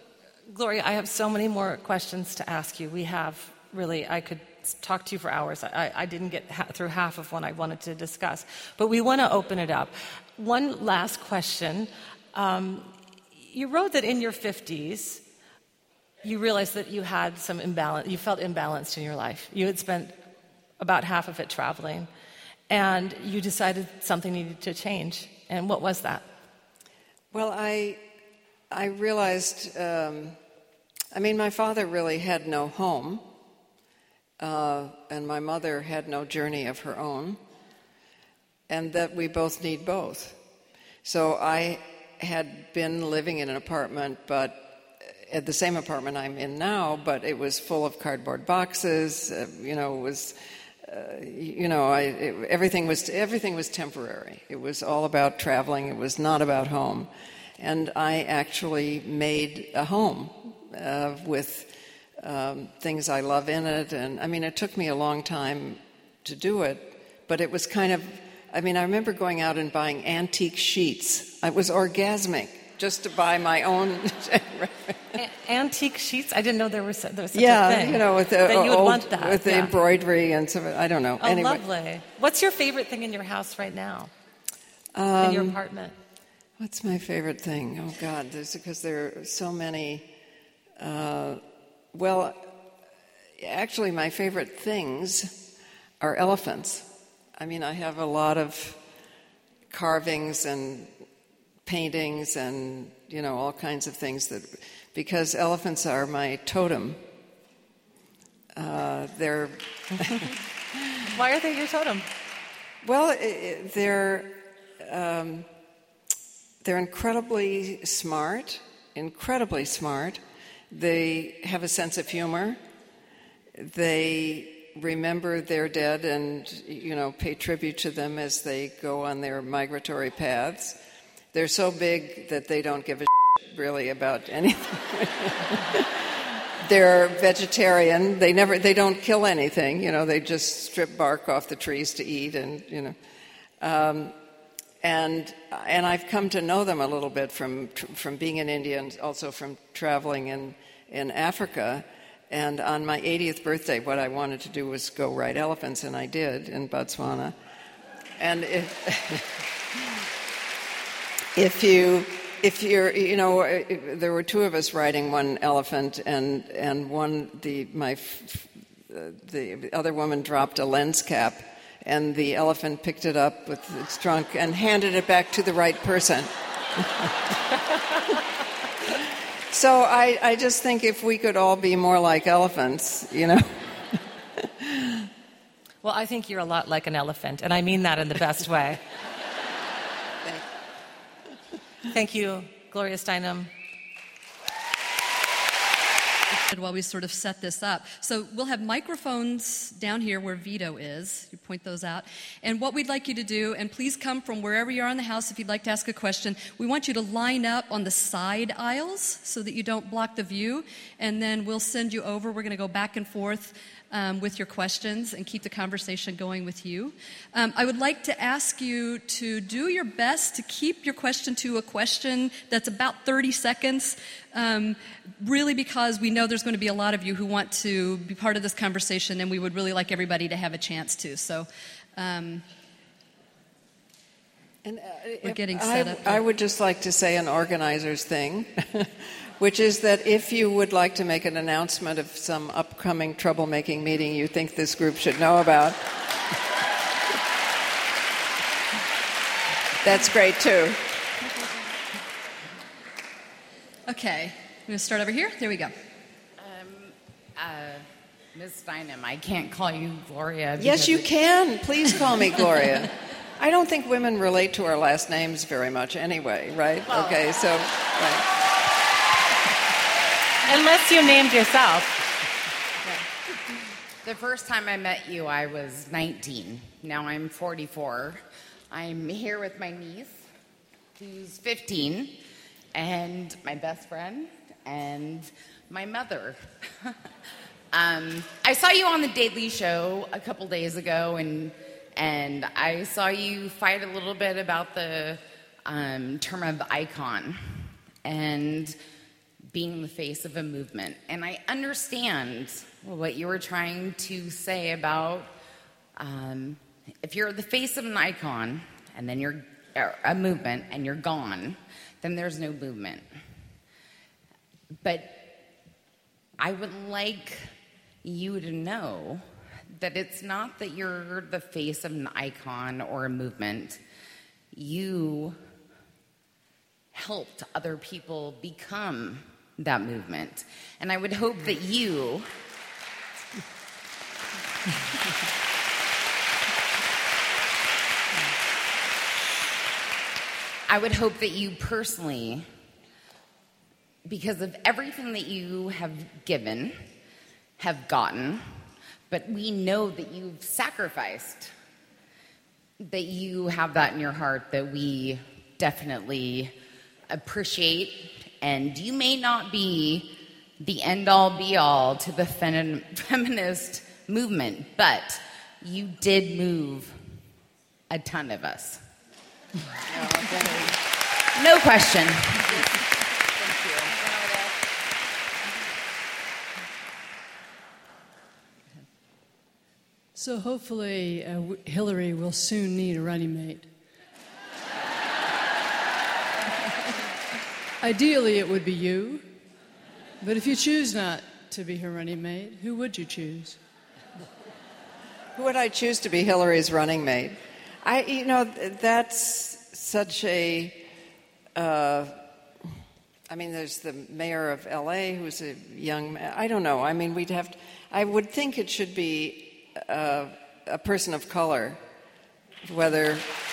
Gloria, I have so many more questions to ask you. We have really, I could talk to you for hours. I, I didn't get ha- through half of what I wanted to discuss, but we want to open it up. One last question. Um, you wrote that in your fifties, you realized that you had some imbalance, you felt imbalanced in your life. You had spent about half of it traveling, and you decided something needed to change. And what was that?
Well, I, I realized, um, I mean, my father really had no home, uh, and my mother had no journey of her own, and that we both need both. So I had been living in an apartment, but at the same apartment I'm in now, but it was full of cardboard boxes. Uh, you know, it was, uh, you know, I, it, everything was everything was temporary. It was all about traveling. It was not about home, and I actually made a home uh, with um, things I love in it. And I mean, it took me a long time to do it, but it was kind of. I mean, I remember going out and buying antique sheets. I was orgasmic just to buy my own.
A- antique sheets? I didn't know there was, there was such
yeah,
a thing.
you know, with the
that you would
old,
want that.
with the
yeah.
embroidery and so. I don't know.
Oh,
anyway.
lovely. What's your favorite thing in your house right now?
Um,
in your apartment?
What's my favorite thing? Oh God, there's because there are so many. Uh, well, actually, my favorite things are elephants. I mean, I have a lot of carvings and paintings and, you know, all kinds of things that, because elephants are my totem. Uh, they're...
Why are they your totem?
Well, they're, um, they're incredibly smart, incredibly smart. They have a sense of humor. They remember their dead and, you know, pay tribute to them as they go on their migratory paths. They're so big that they don't give a shit really about anything. They're vegetarian. They never, they don't kill anything. You know, they just strip bark off the trees to eat, and you know, um, and and I've come to know them a little bit from from being in India and also from traveling in in Africa. And on my eightieth birthday, what I wanted to do was go ride elephants, and I did in Botswana. And if, if you, if you're, you know, there were two of us riding one elephant, and and one the my the other woman dropped a lens cap, and the elephant picked it up with its trunk and handed it back to the right person. So I, I just think if we could all be more like elephants, you know.
Well, I think you're a lot like an elephant, and I mean that in the best way. Thank you, Gloria Steinem.
While we sort of set this up. So we'll have microphones down here where Vito is. You point those out. And what we'd like you to do, and please come from wherever you are in the house if you'd like to ask a question, we want you to line up on the side aisles so that you don't block the view. And then we'll send you over. We're going to go back and forth um, with your questions and keep the conversation going with you. Um, I would like to ask you to do your best to keep your question to a question that's about thirty seconds. Um, really because we know there's going to be a lot of you who want to be part of this conversation, and we would really like everybody to have a chance to. So um,
and, uh,
we're getting set
I,
up.
I would just like to say an organizer's thing, which is that if you would like to make an announcement of some upcoming troublemaking meeting you think this group should know about, that's great too.
Okay, I'm going to start over here. There we go.
Um, uh, Miz Steinem, I can't call you Gloria.
Yes, you can. Please call me Gloria. I don't think women relate to our last names very much anyway, right?
Well,
okay, so... Right.
Unless you named yourself.
The first time I met you, I was nineteen. Now I'm forty-four. I'm here with my niece, who's fifteen. And my best friend, and my mother. um, I saw you on the Daily Show a couple days ago, and and I saw you fight a little bit about the um, term of icon. And being the face of a movement. And I understand what you were trying to say about um, if you're the face of an icon and then you're a movement and you're gone, then there's no movement. But I would like you to know that it's not that you're the face of an icon or a movement. You helped other people become that movement. And I would hope that you I would hope that you personally, because of everything that you have given, have gotten, but we know that you've sacrificed, that you have that in your heart that we definitely appreciate. And you may not be the end-all be-all to the fem- feminist movement, but you did move a ton of us. No, no question. Thank you.
So hopefully uh, Hillary will soon need a running mate. Ideally, it would be you. But if you choose not to be her running mate, who would you choose?
Who would I choose to be Hillary's running mate? I, you know, that's such a, uh, I mean, there's the mayor of L A who's a young man. I don't know. I mean, we'd have to, I would think it should be uh, a person of color, whether,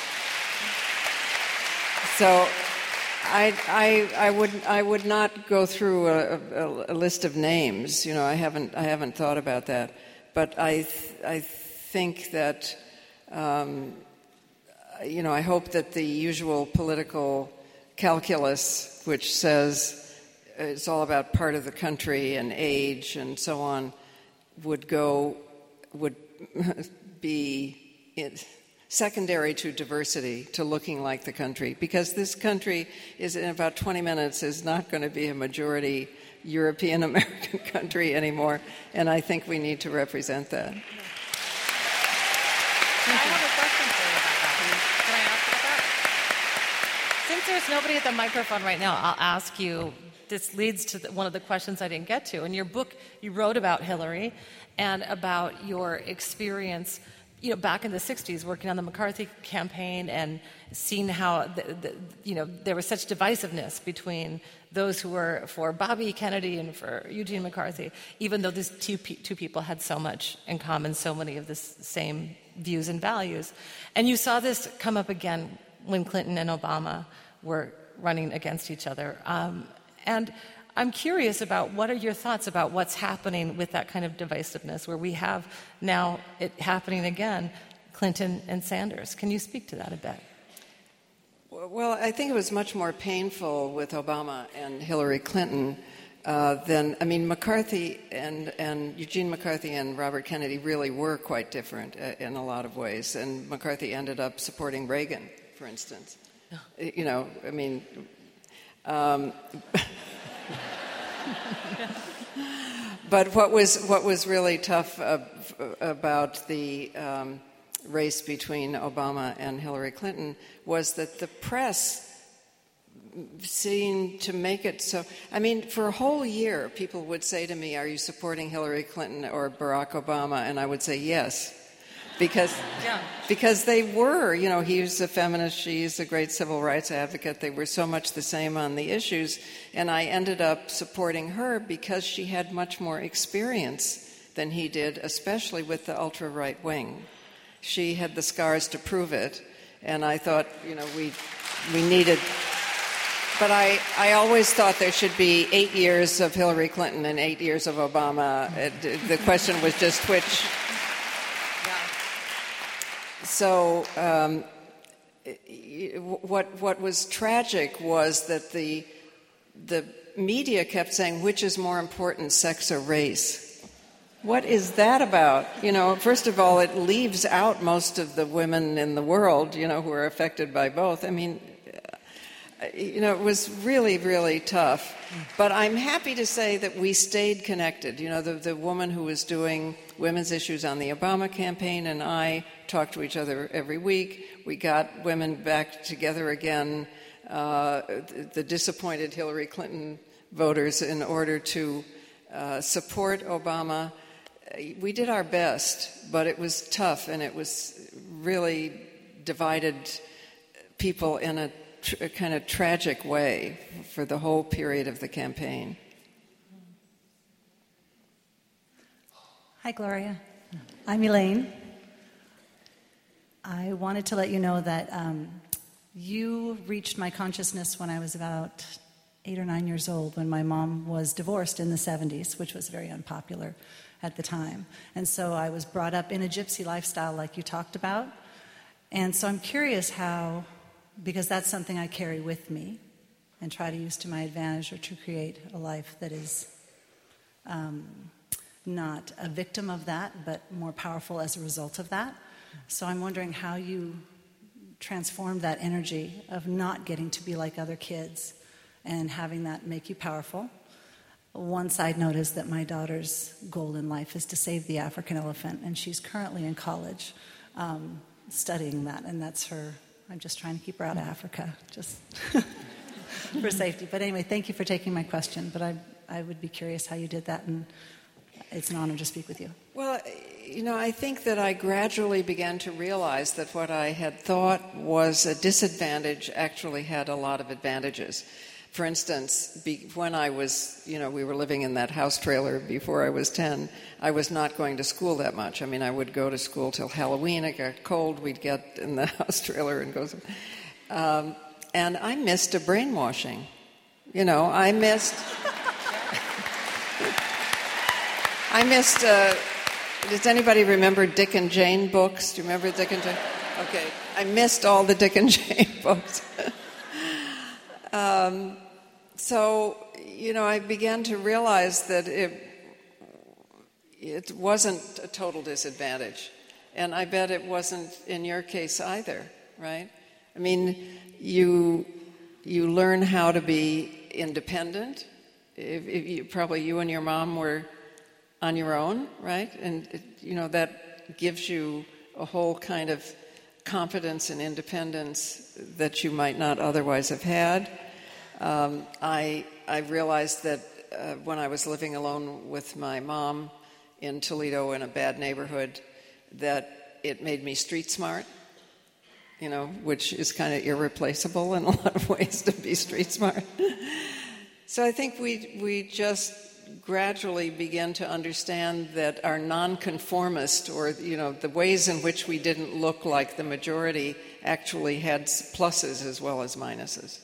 so I, I, I would, I would not go through a, a, a list of names. You know, I haven't, I haven't thought about that, but I, th- I think that, um, you know, I hope that the usual political calculus, which says it's all about part of the country and age and so on, would go, would be secondary to diversity, to looking like the country. Because this country is, in about twenty minutes, is not going to be a majority European American country anymore, and I think we need to represent that.
I have a question for you about that. Can I ask about that? Since there's nobody at the microphone right now, I'll ask you, this leads to the, one of the questions I didn't get to. In your book, you wrote about Hillary and about your experience, you know, back in the sixties, working on the McCarthy campaign and seeing how, the, the, you know, there was such divisiveness between those who were for Bobby Kennedy and for Eugene McCarthy, even though these two, two people had so much in common, so many of the same views and values. And you saw this come up again when Clinton and Obama were running against each other. Um, and I'm curious about what are your thoughts about what's happening with that kind of divisiveness, where we have now it happening again, Clinton and Sanders. Can you speak to that a bit?
Well, I think it was much more painful with Obama and Hillary Clinton uh, than, I mean, McCarthy and, and Eugene McCarthy and Robert Kennedy really were quite different uh, in a lot of ways. And McCarthy ended up supporting Reagan, for instance. Oh. You know, I mean... Um, but what was what was really tough uh, about the um, race between Obama and Hillary Clinton was that the press seemed to make it so. I mean, for a whole year, people would say to me, "Are you supporting Hillary Clinton or Barack Obama?" And I would say yes. Because yeah. because they were, you know, he was a feminist, she's a great civil rights advocate. They were so much the same on the issues. And I ended up supporting her because she had much more experience than he did, especially with the ultra-right wing. She had the scars to prove it. And I thought, you know, we we needed... But I, I always thought there should be eight years of Hillary Clinton and eight years of Obama. It, the question was just which... So um, what what was tragic was that the the media kept saying, which is more important, sex or race? What is that about? You know, first of all, it leaves out most of the women in the world, you know, who are affected by both. I mean, you know, it was really, really tough. But I'm happy to say that we stayed connected. You know, the, the woman who was doing women's issues on the Obama campaign and I talked to each other every week. We got women back together again, uh, the, the disappointed Hillary Clinton voters, in order to uh, support Obama. We did our best, but it was tough, and it was really divided people in a, tr- a kind of tragic way for the whole period of the campaign.
Hi, Gloria. I'm Elaine. I wanted to let you know that um, you reached my consciousness when I was about eight or nine years old, when my mom was divorced in the seventies, which was very unpopular at the time. And so I was brought up in a gypsy lifestyle like you talked about. And so I'm curious how, because that's something I carry with me and try to use to my advantage, or to create a life that is um, not a victim of that, but more powerful as a result of that. So I'm wondering how you transformed that energy of not getting to be like other kids and having that make you powerful. One side note is that my daughter's goal in life is to save the African elephant, and she's currently in college um, studying that, and that's her. I'm just trying to keep her out of Africa, just for safety. But anyway, thank you for taking my question, but I, I would be curious how you did that, and it's an honor to speak with you.
Well, you know, I think that I gradually began to realize that what I had thought was a disadvantage actually had a lot of advantages. For instance, be, when I was, you know, we were living in that house trailer before I was ten, I was not going to school that much. I mean, I would go to school till Halloween. It got cold. We'd get in the house trailer and go. Um, and I missed a brainwashing. You know, I missed... I missed... Uh, does anybody remember Dick and Jane books? Do you remember Dick and Jane? Okay. I missed all the Dick and Jane books. um... So, you know, I began to realize that it it wasn't a total disadvantage. And I bet it wasn't in your case either, right? I mean, you you learn how to be independent. If, if you, probably you and your mom were on your own, right? And, it, you know, that gives you a whole kind of confidence and independence that you might not otherwise have had. Um, I I realized that uh, when I was living alone with my mom in Toledo in a bad neighborhood, that it made me street smart, you know, which is kind of irreplaceable in a lot of ways to be street smart. So I think we we just gradually began to understand that our nonconformist, or, you know, the ways in which we didn't look like the majority, actually had pluses as well as minuses.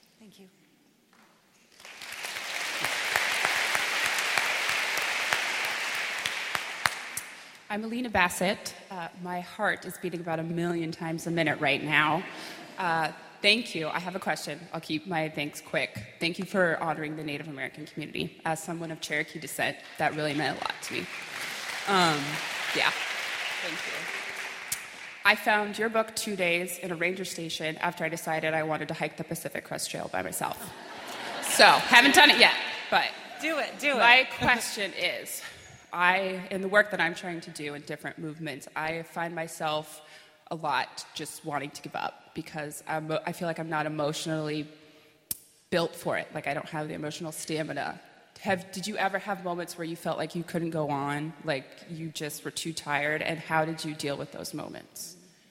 I'm Alina Bassett. Uh, my heart is beating about a million times a minute right now. Uh, thank you. I have a question. I'll keep my thanks quick. Thank you for honoring the Native American community. As someone of Cherokee descent, that really meant a lot to me. Um, yeah, thank you. I found your book two days in a ranger station after I decided I wanted to hike the Pacific Crest Trail by myself. So, haven't done it yet, but...
Do it, do it.
My question is... I, in the work that I'm trying to do in different movements, I find myself a lot just wanting to give up because I'm, I feel like I'm not emotionally built for it. Like I don't have the emotional stamina. Have, did you ever have moments where you felt like you couldn't go on, like you just were too tired, and how did you deal with those moments?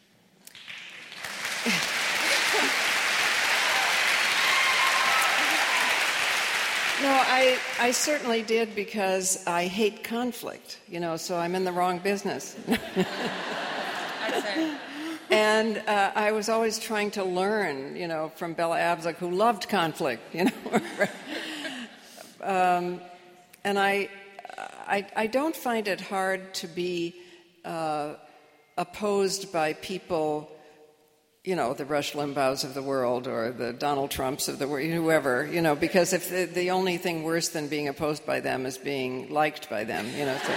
No, I, I certainly did, because I hate conflict, you know, so I'm in the wrong business. And uh, I was always trying to learn, you know, from Bella Abzug, who loved conflict, you know. um, and I, I, I don't find it hard to be uh, opposed by people, you know, the Rush Limbaughs of the world or the Donald Trumps of the world, whoever, you know, because if the, the only thing worse than being opposed by them is being liked by them, you know. So.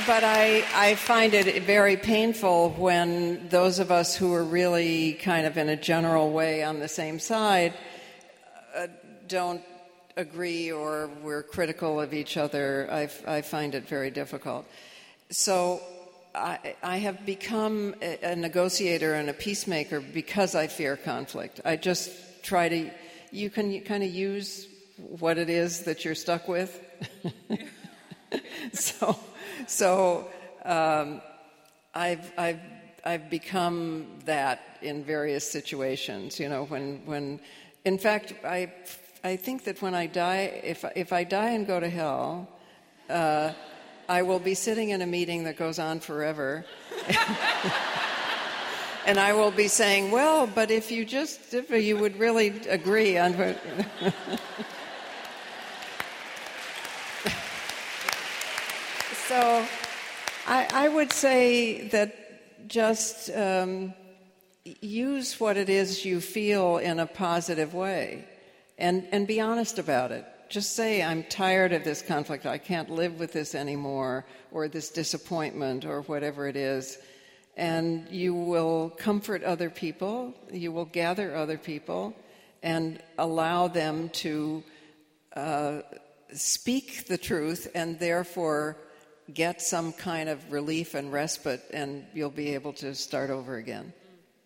but I, I find it very painful when those of us who are really kind of in a general way on the same side uh, don't agree or we're critical of each other. I, I find it very difficult. So I, I have become a, a negotiator and a peacemaker because I fear conflict. I just try to, you can kind of use what it is that you're stuck with. so so um, I've, I've, I've become that in various situations, you know, when, when in fact, I, I think that when I die, if, if I die and go to hell, uh, I will be sitting in a meeting that goes on forever. And I will be saying, well, but if you just, if you would really agree on what... So I, I would say that just um, use what it is you feel in a positive way and, and be honest about it. Just say, I'm tired of this conflict, I can't live with this anymore, or this disappointment, or whatever it is. And you will comfort other people, you will gather other people, and allow them to uh, speak the truth, and therefore get some kind of relief and respite, and you'll be able to start over again.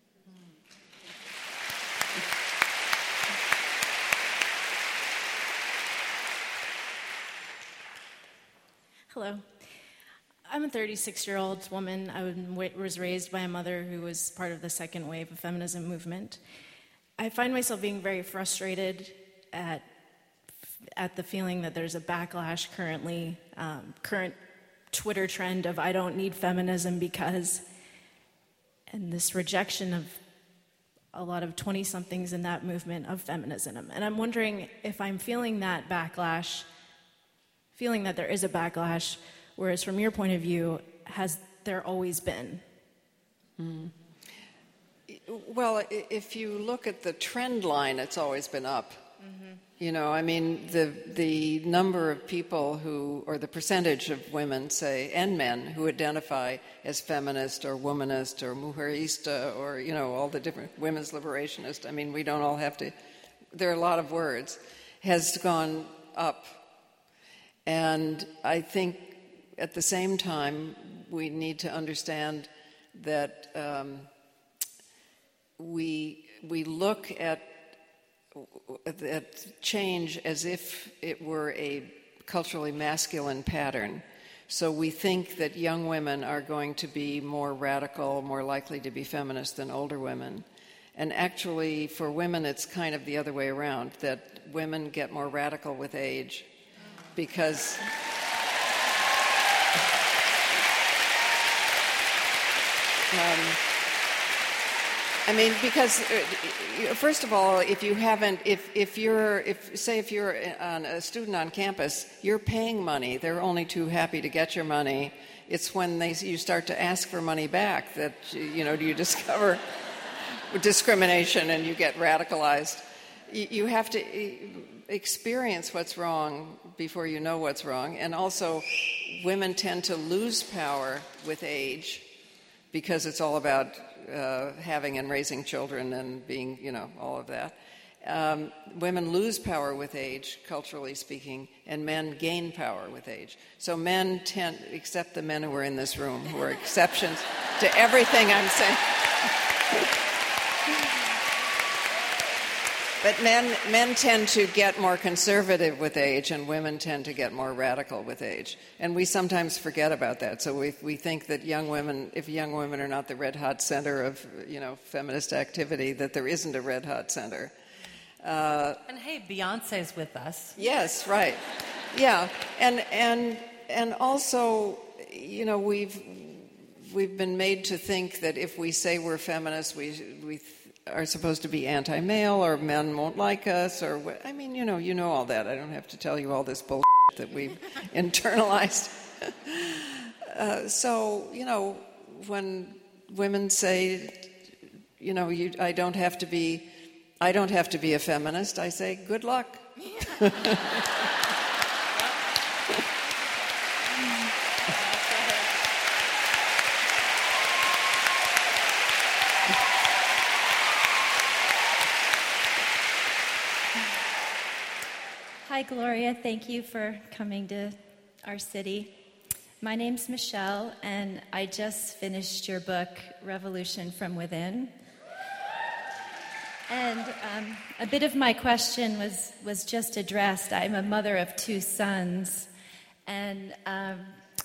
Hello. I'm a thirty-six-year-old woman. I was raised by a mother who was part of the second wave of feminism movement. I find myself being very frustrated at at the feeling that there's a backlash currently, um, current Twitter trend of I don't need feminism because, and this rejection of a lot of twenty-somethings in that movement of feminism. And I'm wondering if I'm feeling that backlash, feeling that there is a backlash, whereas from your point of view, has there always been?
Mm. Well, if you look at the trend line, it's always been up. Mm-hmm. You know, I mean, the the number of people who, or the percentage of women, say, and men, who identify as feminist or womanist or mujerista or, you know, all the different, women's liberationist, I mean, we don't all have to, there are a lot of words, has gone up. And I think at the same time, we need to understand that um, we we look at at change as if it were a culturally masculine pattern. So we think that young women are going to be more radical, more likely to be feminist than older women. And actually, for women, it's kind of the other way around, that women get more radical with age because... Um, I mean, because uh, first of all, if you haven't, if if you're, if say if you're on a student on campus, you're paying money. They're only too happy to get your money. It's when they you start to ask for money back that you know you discover discrimination and you get radicalized. You, you have to experience what's wrong before you know what's wrong, and also, women tend to lose power with age because it's all about Uh, having and raising children and being, you know, all of that. Um, women lose power with age, culturally speaking, and men gain power with age. So men tend, except the men who are in this room, who are exceptions to everything I'm saying. But men, men tend to get more conservative with age, and women tend to get more radical with age. And we sometimes forget about that. So we we think that young women, if young women are not the red-hot center of, you know, feminist activity, that there isn't a red-hot center. Uh,
and hey, Beyonce's with us.
Yes, right. Yeah, and and and also, you know, we've we've been made to think that if we say we're feminists, we we. are supposed to be anti-male, or men won't like us, or what, I mean, you know, you know all that. I don't have to tell you all this bullshit that we've internalized. uh, so, you know, when women say, you know, you, I don't have to be, I don't have to be a feminist, I say, good luck.
Hi, Gloria. Thank you for coming to our city. My name's Michelle, and I just finished your book, Revolution from Within. And um, a bit of my question was, was just addressed. I'm a mother of two sons, and um,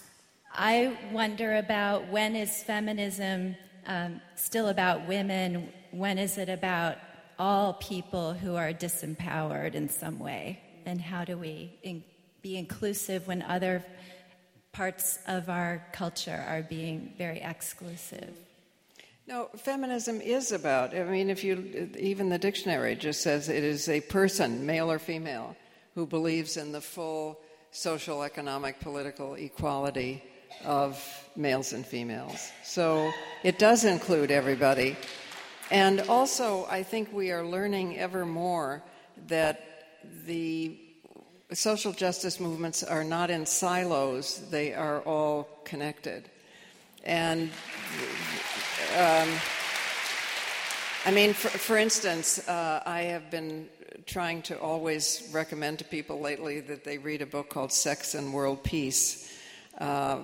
I wonder about when is feminism um, still about women? When is it about all people who are disempowered in some way? And how do we in- be inclusive when other parts of our culture are being very exclusive?
No, feminism is about, I mean, if you, even the dictionary just says it is a person, male or female, who believes in the full social, economic, political equality of males and females. So it does include everybody. And also, I think we are learning ever more that the social justice movements are not in silos, they are all connected. And um, I mean, for, for instance, uh, I have been trying to always recommend to people lately that they read a book called Sex and World Peace, uh,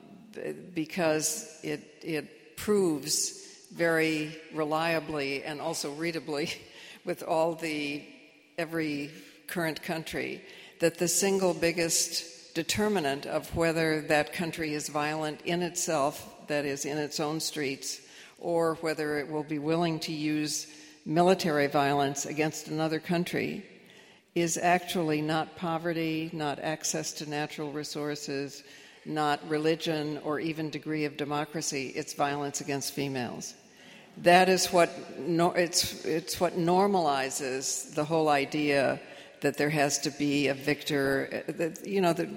because it, it proves very reliably and also readably with all the every current country that the single biggest determinant of whether that country is violent in itself, that is, in its own streets, or whether it will be willing to use military violence against another country, is actually not poverty, not access to natural resources, not religion, or even degree of democracy. It's violence against females. That is what no, it's it's what normalizes the whole idea that there has to be a victor. That, you know, that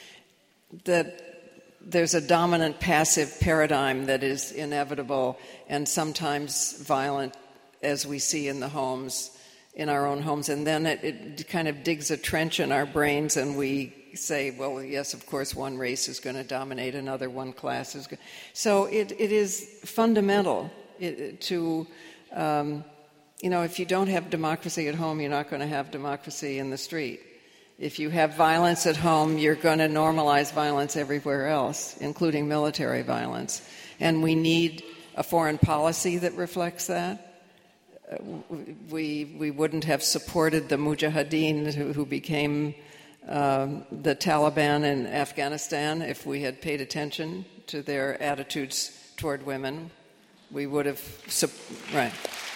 that there's a dominant passive paradigm that is inevitable and sometimes violent, as we see in the homes, in our own homes, and then it, it kind of digs a trench in our brains, and we say, well, yes, of course, one race is going to dominate another, one class is going. So it it is fundamental. It, to, um, you know, if you don't have democracy at home, you're not going to have democracy in the street. If you have violence at home, you're going to normalize violence everywhere else, including military violence. And we need a foreign policy that reflects that. Uh, we we wouldn't have supported the Mujahideen who, who became um, the Taliban in Afghanistan if we had paid attention to their attitudes toward women. We would have, right.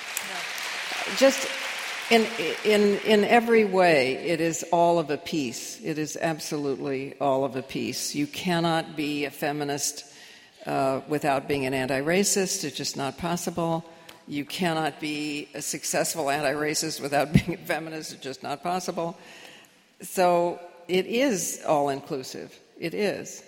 Just in in in every way, it is all of a piece. It is absolutely all of a piece. You cannot be a feminist uh, without being an anti-racist. It's just not possible. You cannot be a successful anti-racist without being a feminist. It's just not possible. So it is all-inclusive. It is.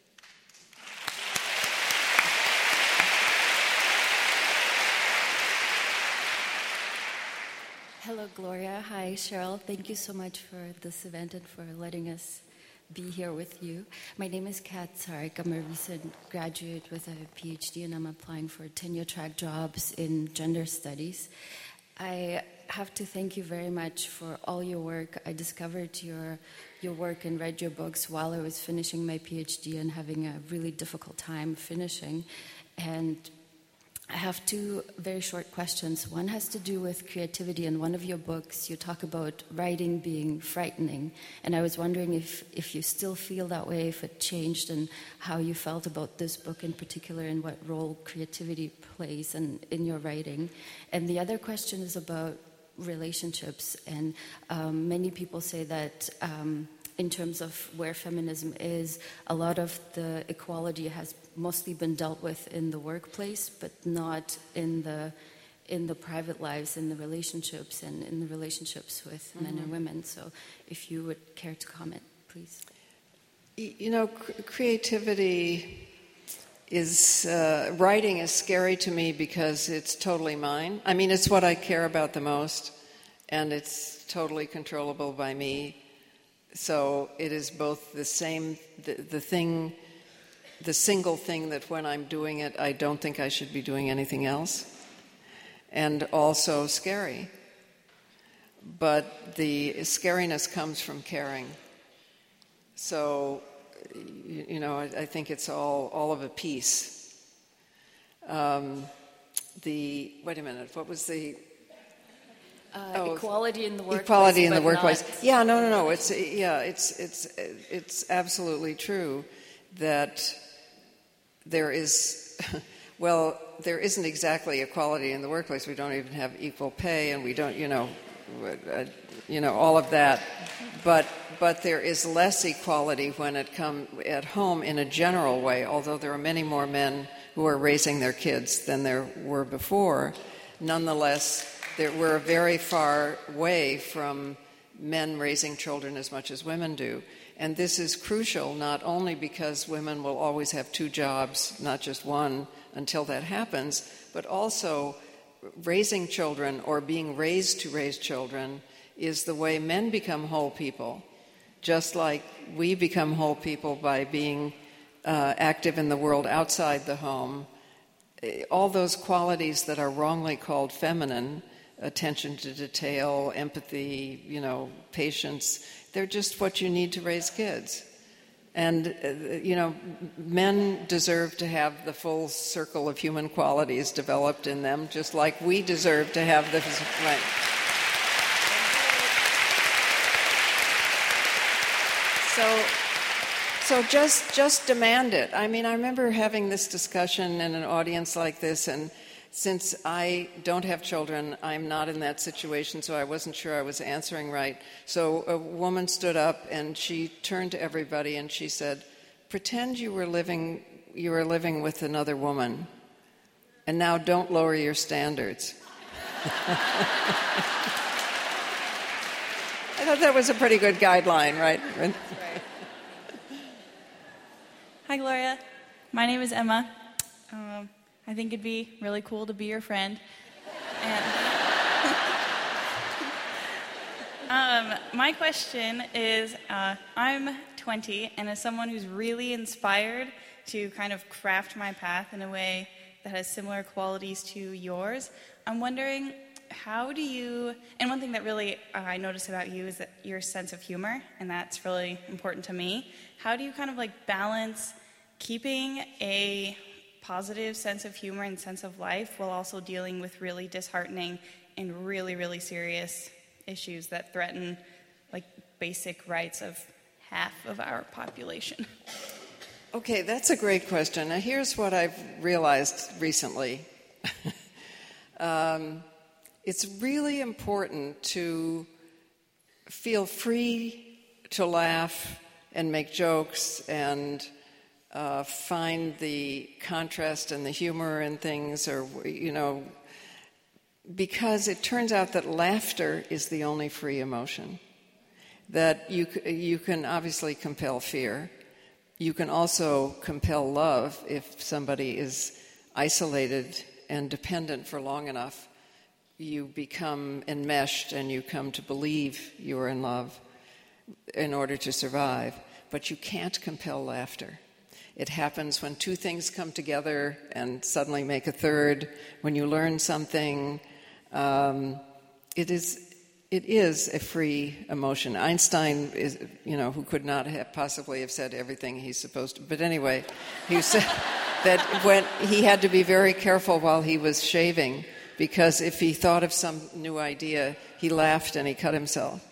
Hello, Gloria. Hi, Cheryl. Thank you so much for this event and for letting us be here with you. My name is Kat Sarek. I'm a recent graduate with a P H D, and I'm applying for tenure-track jobs in gender studies. I have to thank you very much for all your work. I discovered your your work and read your books while I was finishing my P H D and having a really difficult time finishing. And I have two very short questions. One has to do with creativity. In one of your books, you talk about writing being frightening. And I was wondering if, if you still feel that way, if it changed, and how you felt about this book in particular, and what role creativity plays in, in your writing. And the other question is about relationships. And um, many people say that um, in terms of where feminism is, a lot of the equality has mostly been dealt with in the workplace, but not in the in the private lives, in the relationships, and in the relationships with mm-hmm. men and women. So if you would care to comment, please.
You know, cr- creativity is, uh, writing is scary to me because it's totally mine. I mean, it's what I care about the most, and it's totally controllable by me. So it is both the same, the, the thing, the single thing that when I'm doing it, I don't think I should be doing anything else, and also scary. but the scariness comes from caring. So, you, you know, I, I think it's all, all of a piece. Um, the, wait a minute, what was the...
Uh,
oh,
equality in the workplace.
Equality in the
but
workplace.
not-
Yeah, no, no, no. It's yeah, it's it's it's absolutely true that there is. Well, there isn't exactly equality in the workplace. We don't even have equal pay, and we don't, you know, uh, you know, all of that. But but there is less equality when it comes at home in a general way. Although there are many more men who are raising their kids than there were before, nonetheless. There, we're a very far way from men raising children as much as women do. And this is crucial not only because women will always have two jobs, not just one, until that happens, but also raising children or being raised to raise children is the way men become whole people, just like we become whole people by being uh, active in the world outside the home. All those qualities that are wrongly called feminine, attention to detail, empathy, you know, patience, they're just what you need to raise kids. And, uh, you know, men deserve to have the full circle of human qualities developed in them, just like we deserve to have the... Right. So, so just just demand it. I mean, I remember having this discussion in an audience like this, and since I don't have children, I'm not in that situation, so I wasn't sure I was answering right. So a woman stood up and she turned to everybody and she said, "Pretend you were living you were living with another woman, and now don't lower your standards." I thought that was a pretty good guideline, right?
Right. Hi, Gloria. My name is Emma. Um, I think it'd be really cool to be your friend. And um, my question is, uh, I'm twenty, and as someone who's really inspired to kind of craft my path in a way that has similar qualities to yours, I'm wondering, how do you, and one thing that really uh, I notice about you is that your sense of humor, and that's really important to me. How do you kind of like balance keeping a positive sense of humor and sense of life while also dealing with really disheartening and really, really serious issues that threaten like basic rights of half of our population?
Okay, that's a great question. Now, here's what I've realized recently. um, it's really important to feel free to laugh and make jokes and uh, find the contrast and the humor in things, or, you know, because it turns out that laughter is the only free emotion. That you you can obviously compel fear. You can also compel love if somebody is isolated and dependent for long enough. You become enmeshed and you come to believe you are in love in order to survive. But you can't compel laughter. It happens when two things come together and suddenly make a third. When you learn something, um, it is it is a free emotion. Einstein is, you know, who could not have possibly have said everything he's supposed to. But anyway, he said that when he had to be very careful while he was shaving, because if he thought of some new idea, he laughed and he cut himself.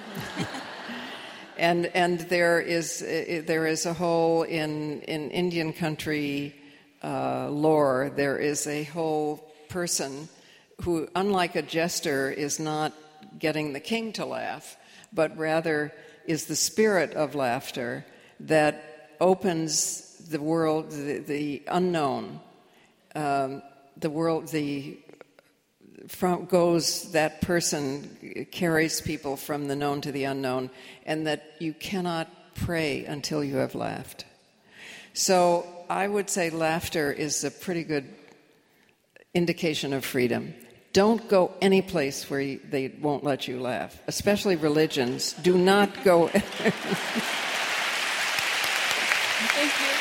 and and there is there is a whole in in Indian country uh, lore. There is a whole person who, unlike a jester, is not getting the king to laugh, but rather is the spirit of laughter that opens the world, the, the unknown, um, the world, the from goes that person carries people from the known to the unknown, and that you cannot pray until you have laughed. So I would say laughter is a pretty good indication of freedom. Don't go any place where you, they won't let you laugh, especially religions. Do not go.
Thank you.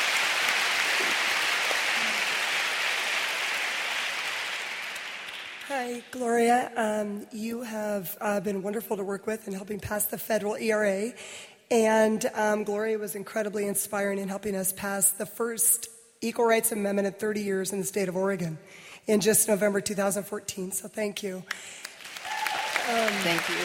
Hi, Gloria. Um, you have uh, been wonderful to work with in helping pass the federal E R A. And um, Gloria was incredibly inspiring in helping us pass the first Equal Rights Amendment in thirty years in the state of Oregon in just November two thousand fourteen. So thank you. Um,
thank you.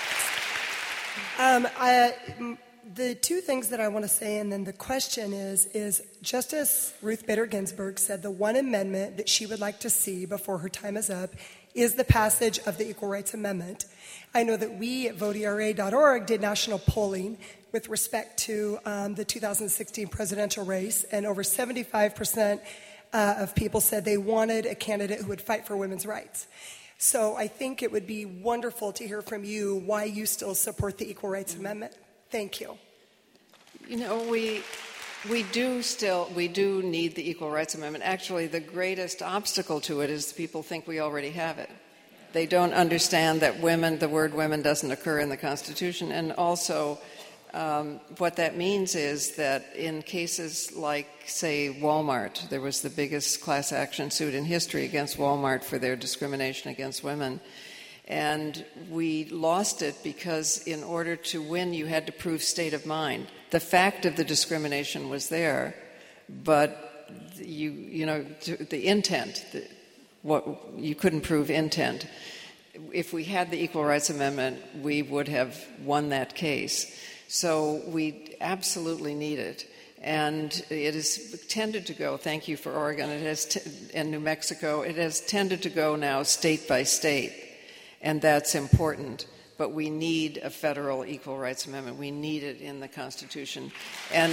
Um, I, m- the two things that I want to say, and then the question is, is Justice Ruth Bader Ginsburg said the one amendment that she would like to see before her time is up is the passage of the Equal Rights Amendment. I know that we at vote E R A dot org did national polling with respect to um, the two thousand sixteen presidential race, and over seventy-five percent uh, of people said they wanted a candidate who would fight for women's rights. So I think it would be wonderful to hear from you why you still support the Equal Rights Amendment. Thank you.
You know, we we do still we do need the Equal Rights Amendment. Actually, the greatest obstacle to it is people think we already have it. They don't understand that women, the word women doesn't occur in the Constitution, and also um, what that means is that in cases like, say, Walmart, there was the biggest class action suit in history against Walmart for their discrimination against women. And we lost it because in order to win, you had to prove state of mind. The fact of the discrimination was there, but you, you know, the intent, the, what you couldn't prove intent. If we had the Equal Rights Amendment, we would have won that case. So we absolutely need it. And it has tended to go, thank you for Oregon, it has t- and New Mexico, it has tended to go now state by state. And that's important. But we need a federal Equal Rights Amendment. We need it in the Constitution. And,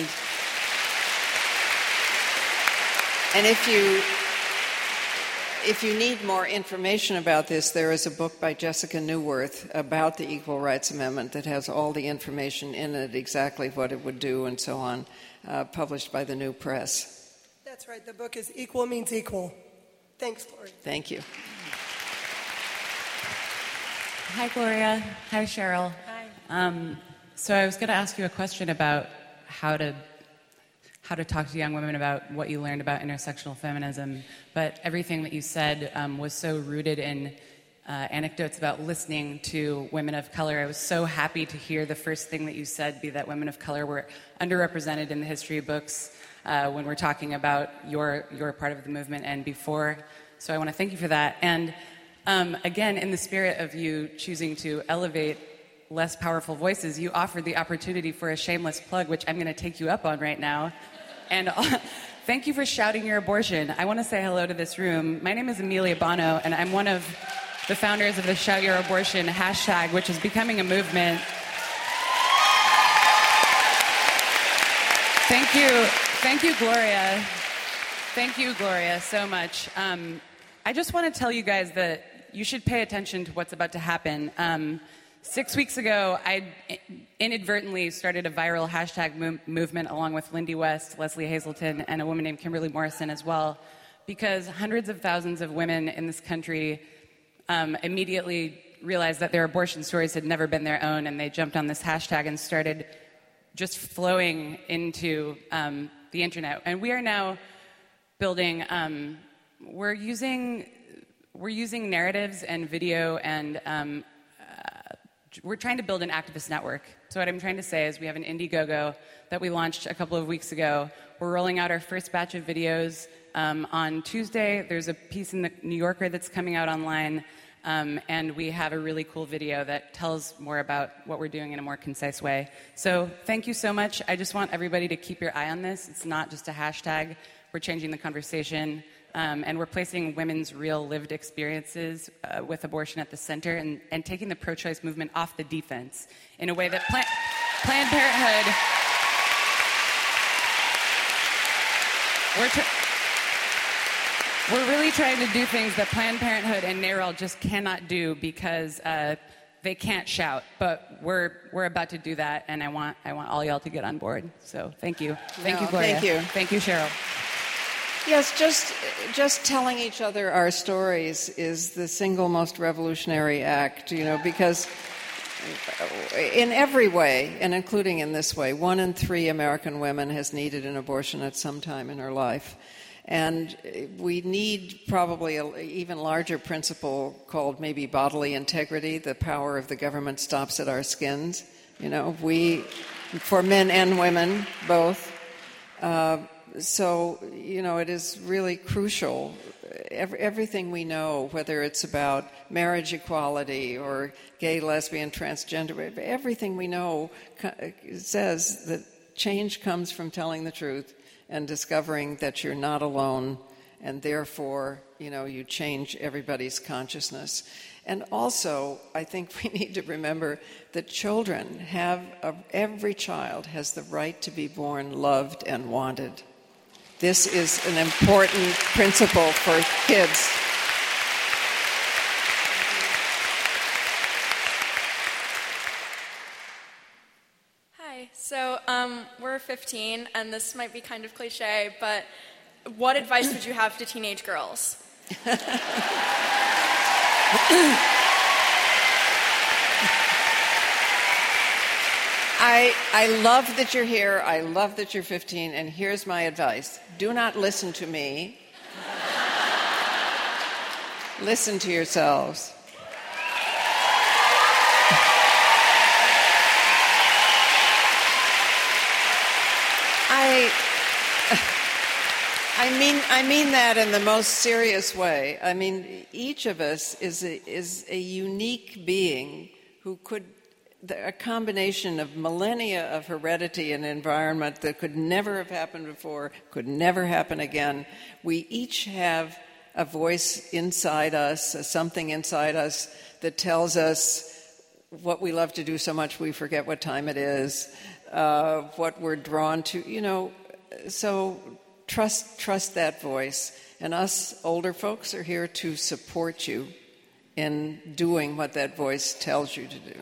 and if you if you need more information about this, there is a book by Jessica Neuwirth about the Equal Rights Amendment that has all the information in it, exactly what it would do and so on, uh, published by the New Press.
That's right. The book is Equal Means Equal. Thanks, Gloria.
Thank you.
Hi, Gloria. Hi, Cheryl.
Hi.
Um, so I was going to ask you a question about how to how to talk to young women about what you learned about intersectional feminism, but everything that you said um, was so rooted in uh, anecdotes about listening to women of color. I was so happy to hear the first thing that you said be that women of color were underrepresented in the history books uh, when we're talking about your your part of the movement and before. So I want to thank you for that. And Um, again, in the spirit of you choosing to elevate less powerful voices, you offered the opportunity for a shameless plug, which I'm going to take you up on right now. And uh, thank you for shouting your abortion. I want to say hello to this room. My name is Amelia Bono, and I'm one of the founders of the Shout Your Abortion hashtag, which is becoming a movement. Thank you. Thank you, Gloria. Thank you, Gloria, so much. Um, I just want to tell you guys that you should pay attention to what's about to happen. Um, six weeks ago, I inadvertently started a viral hashtag mo- movement along with Lindy West, Leslie Hazelton, and a woman named Kimberly Morrison as well, because hundreds of thousands of women in this country um, immediately realized that their abortion stories had never been their own, and they jumped on this hashtag and started just flowing into um, the internet. And we are now building... Um, We're using we're using narratives and video, and um, uh, we're trying to build an activist network. So what I'm trying to say is we have an Indiegogo that we launched a couple of weeks ago. We're rolling out our first batch of videos um, on Tuesday. There's a piece in the New Yorker that's coming out online, um, and we have a really cool video that tells more about what we're doing in a more concise way. So thank you so much. I just want everybody to keep your eye on this. It's not just a hashtag. We're changing the conversation. Um, and we're placing women's real lived experiences uh, with abortion at the center and, and taking the pro-choice movement off the defense in a way that Pla- Planned Parenthood... We're, tr- we're really trying to do things that Planned Parenthood and NARAL just cannot do because uh, they can't shout. But we're we're about to do that, and I want I want all y'all to get on board. So thank you. Thank
no,
you, Gloria.
Thank you.
Thank you, Cheryl.
Yes, just just telling each other our stories is the single most revolutionary act, you know, because in every way, and including in this way, one in three American women has needed an abortion at some time in her life. And we need probably an even larger principle called maybe bodily integrity. The power of the government stops at our skins. You know, we, for men and women, both. Uh, so, you know, it is really crucial. Every, everything we know, whether it's about marriage equality or gay, lesbian, transgender, everything we know says that change comes from telling the truth and discovering that you're not alone, and therefore, you know, you change everybody's consciousness. And also, I think we need to remember that children have, a, every child has the right to be born loved and wanted. This is an important principle for kids.
Hi. So um, we're fifteen, and this might be kind of cliche, but what advice would you have to teenage girls?
I, I love that you're here. I love that you're fifteen. And here's my advice. Do not listen to me. Listen to yourselves. I, I mean, I mean that in the most serious way. I mean, each of us is a, is a unique being who could, a combination of millennia of heredity and environment that could never have happened before, could never happen again. We each have a voice inside us, something inside us that tells us what we love to do so much we forget what time it is, uh, what we're drawn to, you know. So trust trust that voice. And us older folks are here to support you in doing what that voice tells you to do.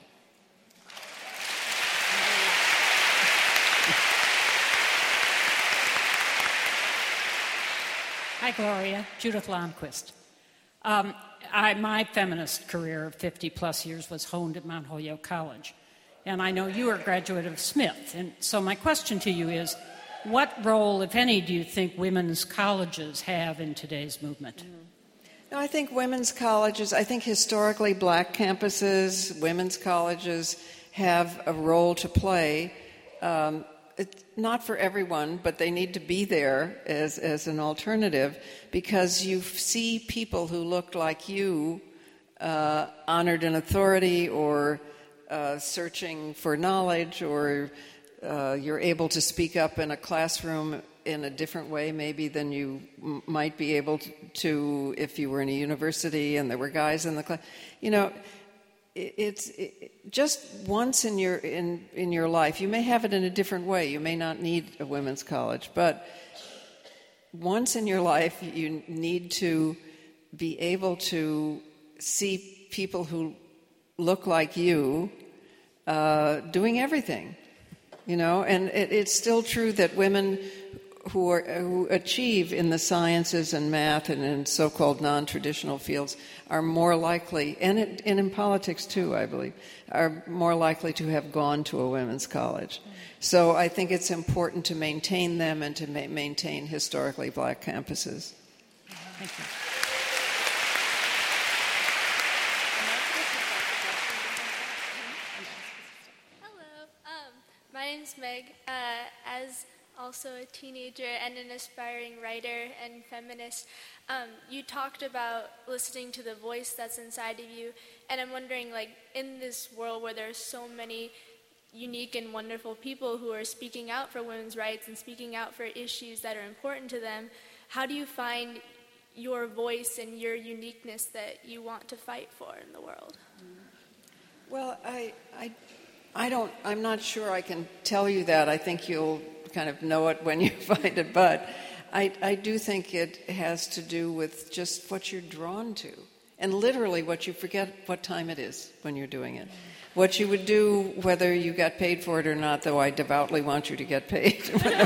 Hi, Gloria. Judith Lomquist. Um, I, my feminist career of fifty-plus years was honed at Mount Holyoke College. And I know you are a graduate of Smith. And so my question to you is, what role, if any, do you think women's colleges have in today's movement?
No, I think women's colleges, I think historically black campuses, women's colleges have a role to play. Um, It's not for everyone, but they need to be there as, as an alternative, because you see people who look like you uh, honored in authority or uh, searching for knowledge, or uh, you're able to speak up in a classroom in a different way maybe than you m- might be able to, to if you were in a university and there were guys in the class. You know, It's it, just once in your in, in your life. You may have it in a different way. You may not need a women's college, but once in your life, you need to be able to see people who look like you uh, doing everything. You know, and it, it's still true that women who are who achieve in the sciences and math and in so-called non-traditional fields are more likely, and, it, and in politics too, I believe, are more likely to have gone to a women's college. So I think it's important to maintain them and to ma- maintain historically black campuses.
Thank you.
Hello, um, my name's Meg. Uh, as also a teenager and an aspiring writer and feminist, um, you talked about listening to the voice that's inside of you, and I'm wondering, like, in this world where there's so many unique and wonderful people who are speaking out for women's rights and speaking out for issues that are important to them, how do you find your voice and your uniqueness that you want to fight for in the world?
Well, I, I, I don't, I'm not sure I can tell you that. I think you'll kind of know it when you find it, but I, I do think it has to do with just what you're drawn to, and literally what you forget what time it is when you're doing it. What you would do whether you got paid for it or not, though I devoutly want you to get paid.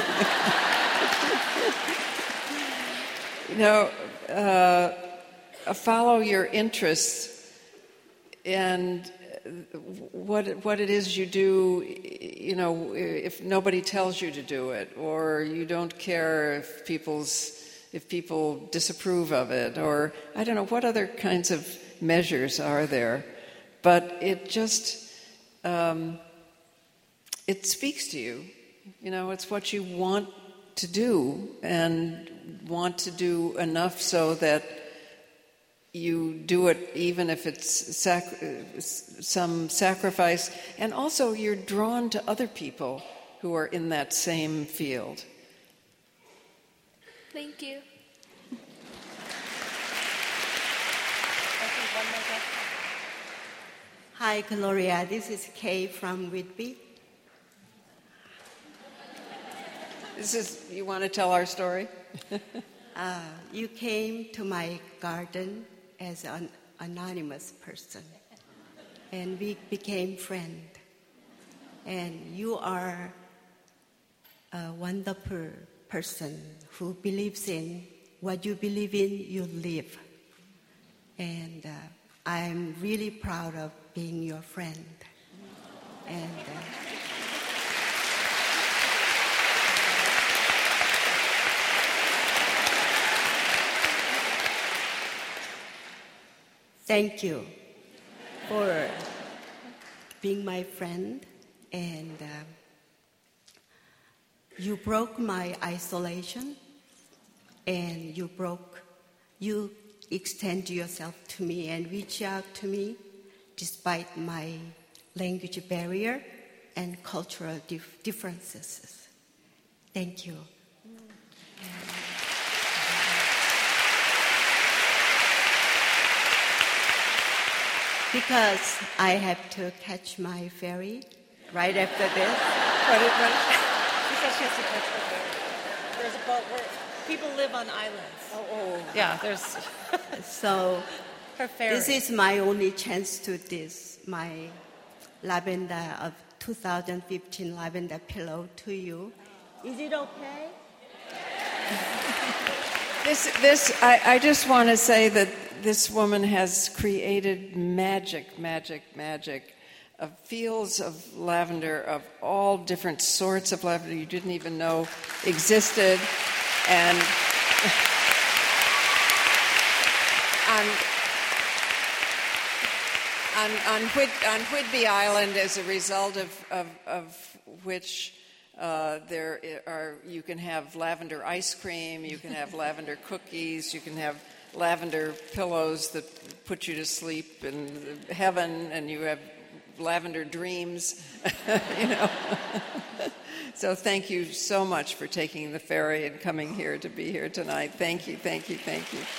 You know, uh, follow your interests, and what what it is you do, you know, if nobody tells you to do it, or you don't care if people's if people disapprove of it, or I don't know, what other kinds of measures are there? But it just, um, it speaks to you. You know, it's what you want to do, and want to do enough so that you do it even if it's sac- some sacrifice. And also you're drawn to other people who are in that same field.
Thank you.
Hi, Gloria. This is Kay from Whitby.
This is, you want to tell our story?
uh, you came to my garden as an anonymous person, and we became friends. And you are a wonderful person who believes in what you believe in, you live. And uh, I'm really proud of being your friend. And uh, thank you for being my friend, and uh, you broke my isolation, and you broke, you extend yourself to me and reach out to me despite my language barrier and cultural dif- differences. Thank you. Because I have to catch my ferry right after this.
What is, what is, she says she has to catch the ferry. There's a boat where people live on islands.
Oh, oh.
Yeah, there's...
So
her ferry.
This is my only chance to this, my lavender of two thousand fifteen lavender pillow to you. Is it okay?
This, this, I, I just want to say that this woman has created magic, magic, magic of fields of lavender, of all different sorts of lavender you didn't even know existed. And on, on, on, Whit, on Whidbey Island, as a result of, of, of which uh, there are, you can have lavender ice cream, you can have lavender cookies, you can have lavender pillows that put you to sleep in heaven, and you have lavender dreams, you know. So thank you so much for taking the ferry and coming here to be here tonight. Thank you, thank you, thank you.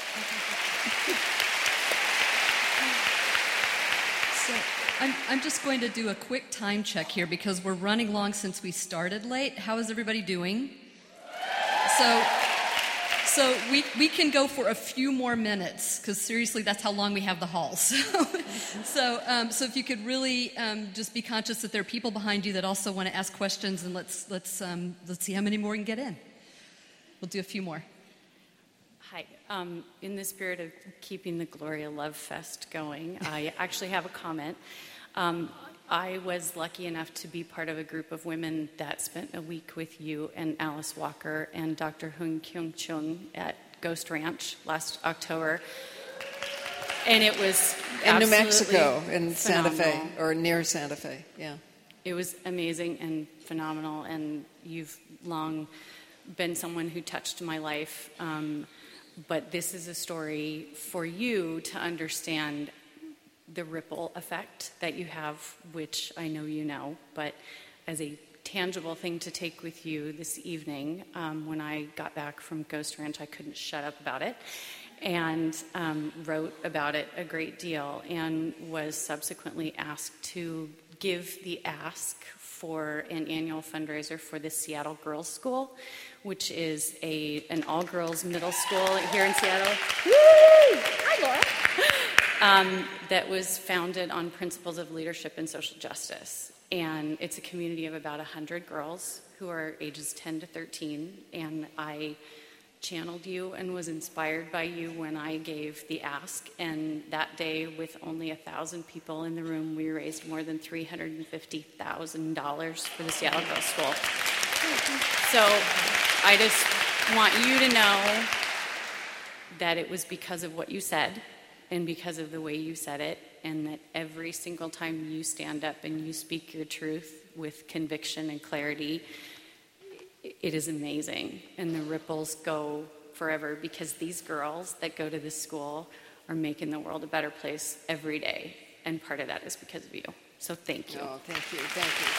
So I'm, I'm just going to do a quick time check here because we're running long since we started late. How is everybody doing? So... So we, we can go for a few more minutes, because seriously, that's how long we have the hall. So, so, um, so if you could really um, just be conscious that there are people behind you that also want to ask questions, and let's let's um, let's see how many more we can get in. We'll do a few more.
Hi. Um, in the spirit of keeping the Gloria Love Fest going, I actually have a comment. Um, I was lucky enough to be part of a group of women that spent a week with you and Alice Walker and Doctor Hung Kyung Chung at Ghost Ranch last October. And it was
in New Mexico, in
phenomenal.
Santa Fe, or near Santa Fe, yeah.
It was amazing and phenomenal, and you've long been someone who touched my life. Um, but this is a story for you to understand the ripple effect that you have, which I know you know, but as a tangible thing to take with you this evening, um, when I got back from Ghost Ranch, I couldn't shut up about it, and um, wrote about it a great deal, and was subsequently asked to give the ask for an annual fundraiser for the Seattle Girls School, which is a an all-girls middle school here in Seattle. Woo! Hi, Laura. Um, that was founded on principles of leadership and social justice. And it's a community of about one hundred girls who are ages ten to thirteen. And I channeled you and was inspired by you when I gave the ask. And that day, with only one thousand people in the room, we raised more than three hundred fifty thousand dollars for the Seattle Girls School. So I just want you to know that it was because of what you said and because of the way you said it, and that every single time you stand up and you speak your truth with conviction and clarity, it is amazing. And the ripples go forever, because these girls that go to this school are making the world a better place every day. And part of that is because of you. So thank you.
Oh, thank you, thank you.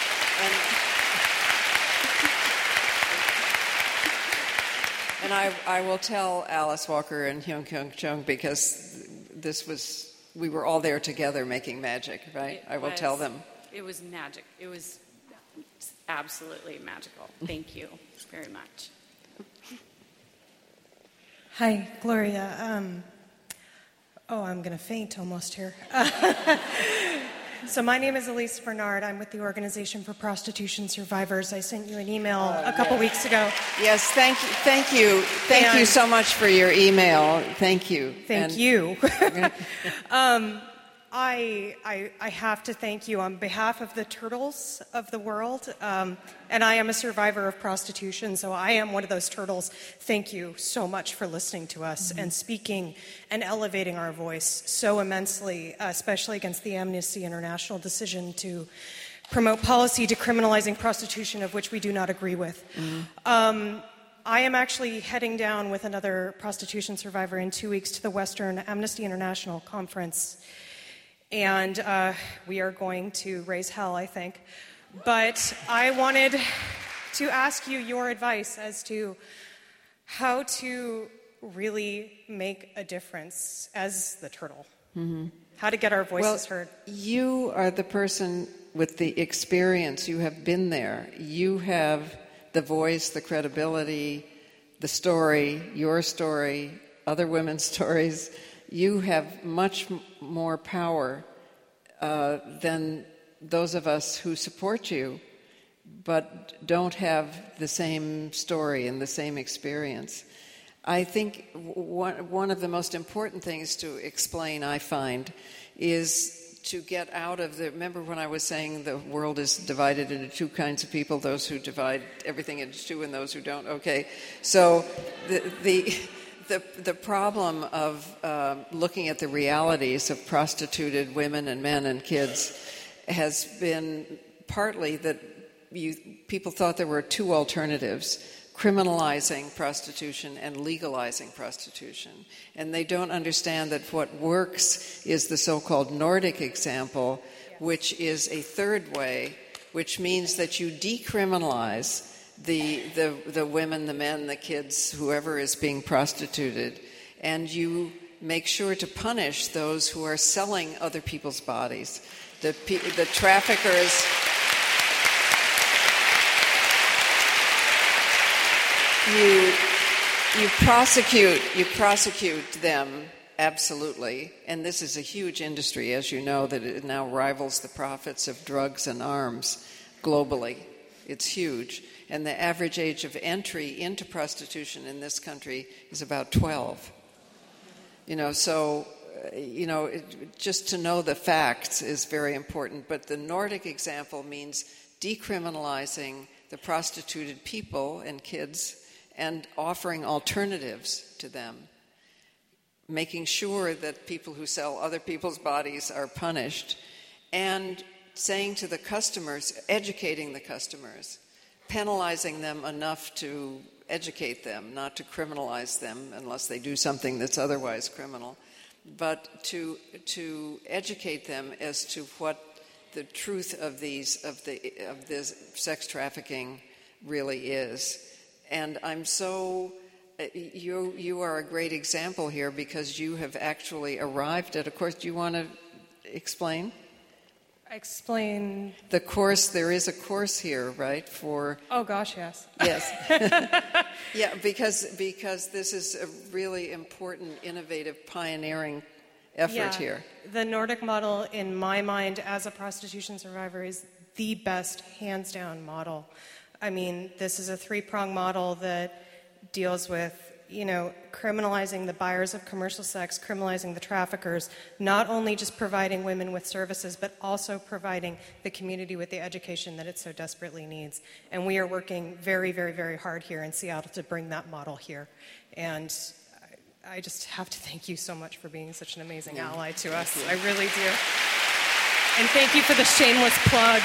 And, and I, I will tell Alice Walker and Hyun Kyung Chung, because this was, we were all there together making magic, right?
It
I will
was,
tell them.
It was magic. It was absolutely magical. Thank you very much.
Hi, Gloria. Um, oh, I'm going to faint almost here. So my name is Elise Bernard. I'm with the Organization for Prostitution Survivors. I sent you an email uh, a couple yeah. weeks ago.
Yes, thank you. Thank you. Thank and you so much for your email. Thank you.
Thank and you. um, I, I, I have to thank you on behalf of the turtles of the world, um, and I am a survivor of prostitution, so I am one of those turtles. Thank you so much for listening to us mm-hmm. and speaking and elevating our voice so immensely, uh, especially against the Amnesty International decision to promote policy decriminalizing prostitution, of which we do not agree with. Mm-hmm. Um, I am actually heading down with another prostitution survivor in two weeks to the Western Amnesty International Conference. And uh, we are going to raise hell, I think. But I wanted to ask you your advice as to how to really make a difference as the turtle. Mm-hmm. How to get our voices
well,
heard.
You are the person with the experience. You have been there. You have the voice, the credibility, the story, your story, other women's stories. You have much m- more power uh, than those of us who support you, but don't have the same story and the same experience. I think one, one of the most important things to explain, I find, is to get out of the... Remember when I was saying the world is divided into two kinds of people, those who divide everything into two and those who don't? Okay, so the... the The, the problem of uh, looking at the realities of prostituted women and men and kids has been partly that you, people thought there were two alternatives, criminalizing prostitution and legalizing prostitution. And they don't understand that what works is the so-called Nordic example, which is a third way, which means that you decriminalize The, the the women, the men, the kids, whoever is being prostituted, and you make sure to punish those who are selling other people's bodies, the the traffickers. You you prosecute you prosecute them absolutely, and this is a huge industry, as you know, that it now rivals the profits of drugs and arms globally. It's huge. And the average age of entry into prostitution in this country is about twelve. You know, so, uh, you know, it, just to know the facts is very important. But the Nordic example means decriminalizing the prostituted people and kids and offering alternatives to them, making sure that people who sell other people's bodies are punished, and saying to the customers, educating the customers, penalizing them enough to educate them, not to criminalize them unless they do something that's otherwise criminal, but to to educate them as to what the truth of these of the of this sex trafficking really is. And I'm so you you are a great example here, because you have actually arrived at a course. Do you want to explain?
Explain
the course. There is a course here, right? For
oh gosh, yes,
yes, yeah, because because this is a really important, innovative, pioneering effort
yeah.
here.
The Nordic model, in my mind, as a prostitution survivor, is the best, hands down model. I mean, this is a three-pronged model that deals with, you know, criminalizing the buyers of commercial sex, criminalizing the traffickers, not only just providing women with services, but also providing the community with the education that it so desperately needs. And we are working very, very, very hard here in Seattle to bring that model here. And I just have to thank you so much for being such an amazing yeah. ally to us. I really do. And thank you for the shameless plug.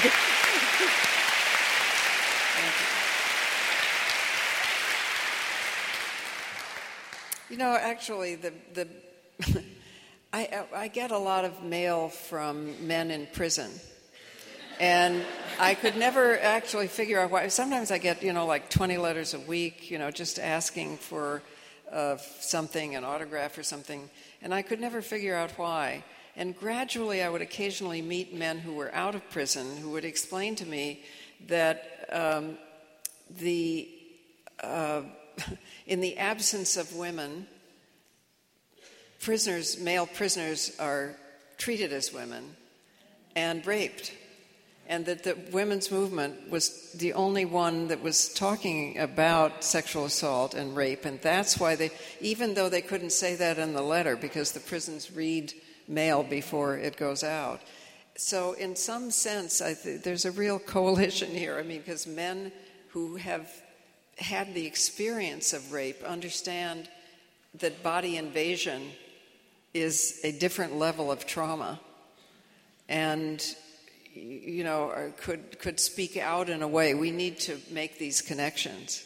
You know, actually, the the I I get a lot of mail from men in prison, and I could never actually figure out why. Sometimes I get, you know, like twenty letters a week, you know, just asking for uh, something, an autograph or something, and I could never figure out why. And gradually, I would occasionally meet men who were out of prison who would explain to me that um, the uh, in the absence of women, prisoners, male prisoners are treated as women and raped. And that the women's movement was the only one that was talking about sexual assault and rape. And that's why they, even though they couldn't say that in the letter because the prisons read mail before it goes out. So in some sense, I th- there's a real coalition here. I mean, because men who have had the experience of rape understand that body invasion is a different level of trauma, and you know could could speak out in a way. We need to make these connections.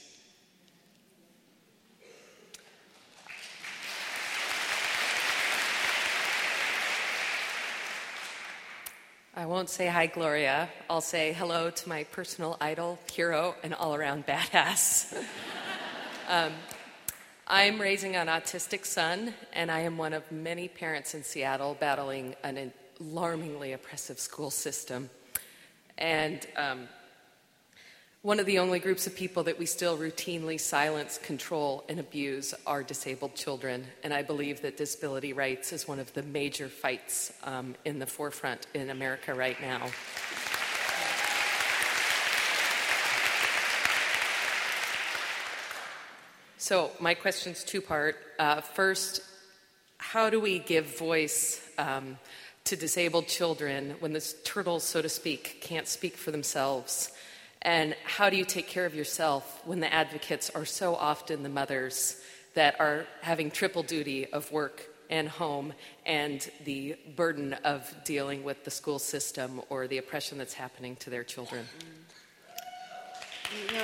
I won't say hi, Gloria. I'll say hello to my personal idol, hero, and all-around badass. um, I'm raising an autistic son, and I am one of many parents in Seattle battling an alarmingly oppressive school system. And um, one of the only groups of people that we still routinely silence, control, and abuse are disabled children. And I believe that disability rights is one of the major fights um, in the forefront in America right now. So my question's two-part. Uh, first, how do we give voice um, to disabled children when the turtles, so to speak, can't speak for themselves? And how do you take care of yourself when the advocates are so often the mothers that are having triple duty of work and home and the burden of dealing with the school system or the oppression that's happening to their children?
You know,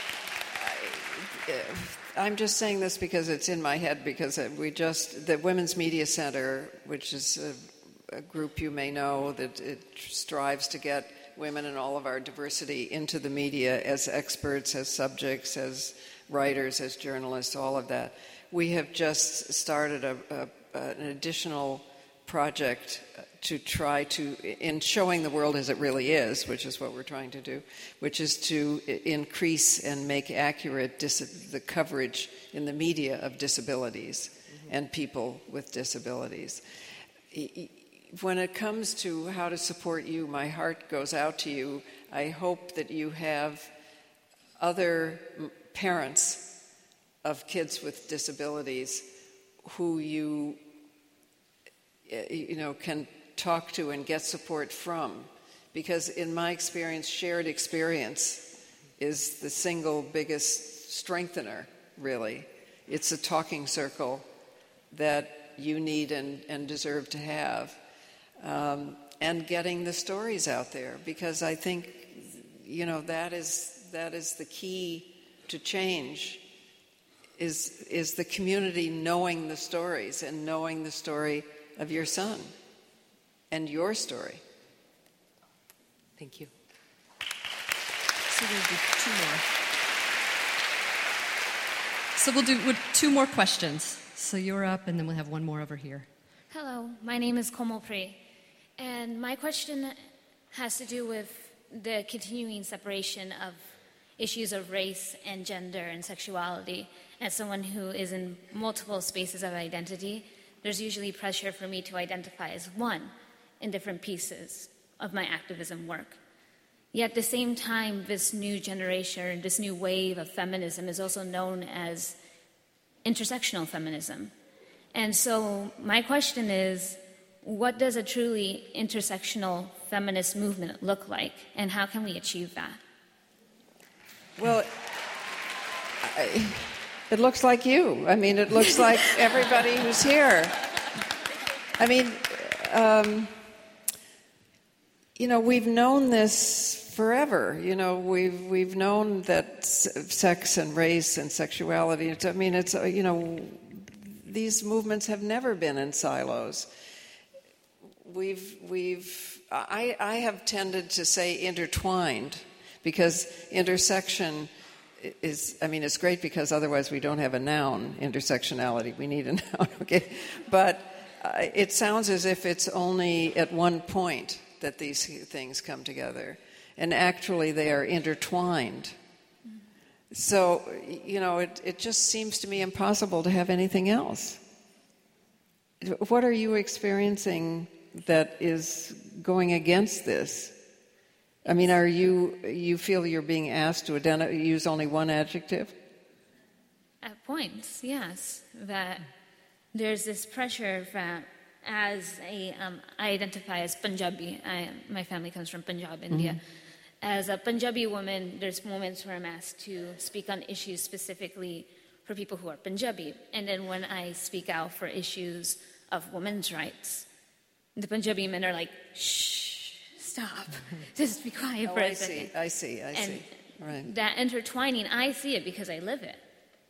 I, I'm just saying this because it's in my head, because we just, the Women's Media Center, which is a, a group you may know that it strives to get women and all of our diversity into the media as experts, as subjects, as writers, as journalists, all of that. We have just started a, a, an additional project to try to, in showing the world as it really is, which is what we're trying to do, which is to increase and make accurate dis- the coverage in the media of disabilities mm-hmm. and people with disabilities. When it comes to how to support you, my heart goes out to you. I hope that you have other parents of kids with disabilities who you, you know, can talk to and get support from. Because in my experience, shared experience is the single biggest strengthener, really. It's a talking circle that you need and, and deserve to have. Um, and getting the stories out there, because I think, you know, that is that is the key to change, is is the community knowing the stories and knowing the story of your son and your story.
Thank you.
So we'll do two more. So we'll do two more questions. So you're up, and then we'll have one more over here.
Hello, my name is Komal Pre. And my question has to do with the continuing separation of issues of race and gender and sexuality. As someone who is in multiple spaces of identity, there's usually pressure for me to identify as one in different pieces of my activism work. Yet at the same time, this new generation, this new wave of feminism is also known as intersectional feminism. And so my question is, what does a truly intersectional feminist movement look like, and how can we achieve that?
Well, I, It looks like you. I mean, it looks like everybody who's here. I mean, um, you know, we've known this forever. You know, we've we've known that sex and race and sexuality. It's, I mean, it's uh, you know, these movements have never been in silos. We've we've I I have tended to say intertwined, because intersection is, I mean, it's great because otherwise we don't have a noun, intersectionality. We need a noun, okay? But uh, it sounds as if it's only at one point that these things come together. And actually they are intertwined. So, you know, it, it just seems to me impossible to have anything else. What are you experiencing that is going against this? I mean, are you, you feel you're being asked to identi- use only one adjective?
At points, yes. That there's this pressure that as a, um, I identify as Punjabi. I, my family comes from Punjab, India. Mm-hmm. As a Punjabi woman, there's moments where I'm asked to speak on issues specifically for people who are Punjabi. And then when I speak out for issues of women's rights, the Punjabi men are like, shh. Stop. Just be quiet
oh,
for a
I
second.
See, I see, I
and
see. Right.
That intertwining, I see it because I live it.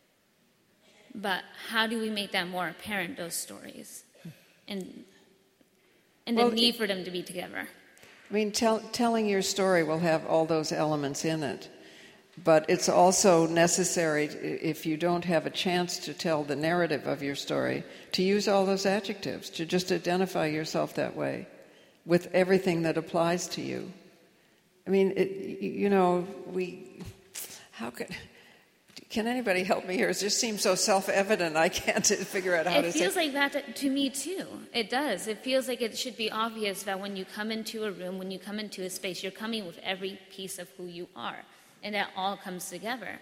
But how do we make that more apparent, those stories? And and the
well,
need for them to be together.
I mean, tell, telling your story will have all those elements in it. But it's also necessary, if you don't have a chance to tell the narrative of your story, to use all those adjectives, to just identify yourself that way, with everything that applies to you. I mean, it, you know, we, how could, can anybody help me here? It just seems so self-evident, I can't figure out how
it
to say.
It feels like that to, to me, too. It does. It feels like it should be obvious that when you come into a room, when you come into a space, you're coming with every piece of who you are, and that all comes together.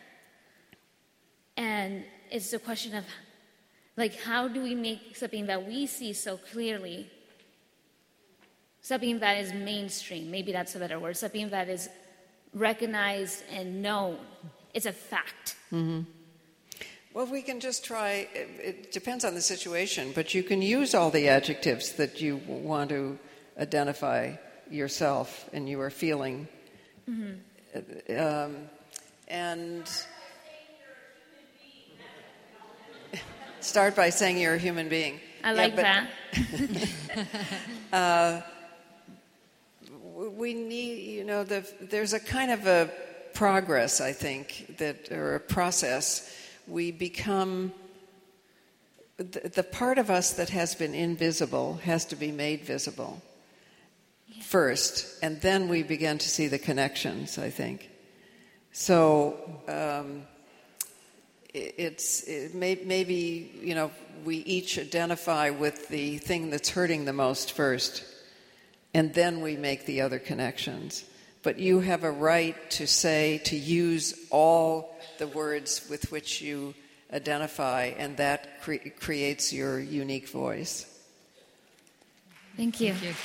And it's the question of, like, how do we make something that we see so clearly, something that is mainstream, maybe that's a better word, something that is recognized and known. It's a fact.
Mm-hmm. Well, we can just try, it, it depends on the situation, but you can use all the adjectives that you want to identify yourself and you are feeling. Mm-hmm. Um, and start by saying you're a human being.
I like
yeah,
but,
that. uh, we need, you know, the, there's a kind of a progress, I think, that, or a process. We become, the, the part of us that has been invisible has to be made visible yeah. first, and then we begin to see the connections, I think. So um, it, it's it may, maybe, you know, we each identify with the thing that's hurting the most first, and then we make the other connections. But you have a right to say, to use all the words with which you identify, and that cre- creates your unique voice.
Thank you.
Thank you.